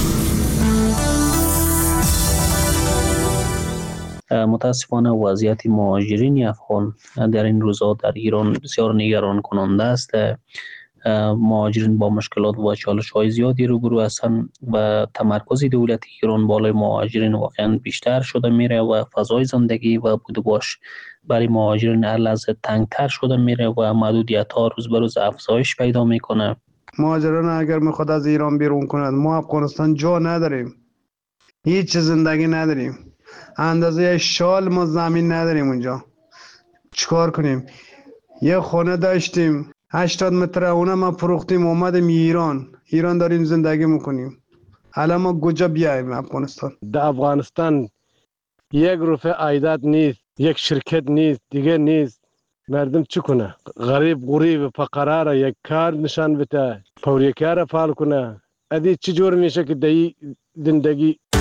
متاسفانه وضعیت مهاجرین افغان در این روزها در ایران بسیار نگران کننده است. مهاجرین با مشکلات و چالش‌های زیادی روبرو هستند و تمرکز دولت ایران بالای مهاجرین واقعا بیشتر شده میره و فضای زندگی و بود و باش برای مهاجرین هر لحظه تنگتر شده میره و محدودیت‌ها روز به روز افزایش پیدا میکنه. مهاجران اگر میخواد از ایران بیرون کند، ما افغانستان جا نداریم، هیچ زندگی نداریم، اندازه شال ما زمین نداریم اونجا. چیکار کنیم؟ یه خونه داشتیم هشتاد متر، اونم ما فروختیم اومدیم ایران ایران داریم زندگی میکنیم. حالا ما کجا بیایم افغانستان؟ در افغانستان یک روپیه عایدات نیست، یک شرکت نیست، دیگه نیست. مردم چی کنه؟ غریب غریب فقرا یک کار نشان بده، پوری کار فعال کنه. ادی چی جور میشه که دی زندگی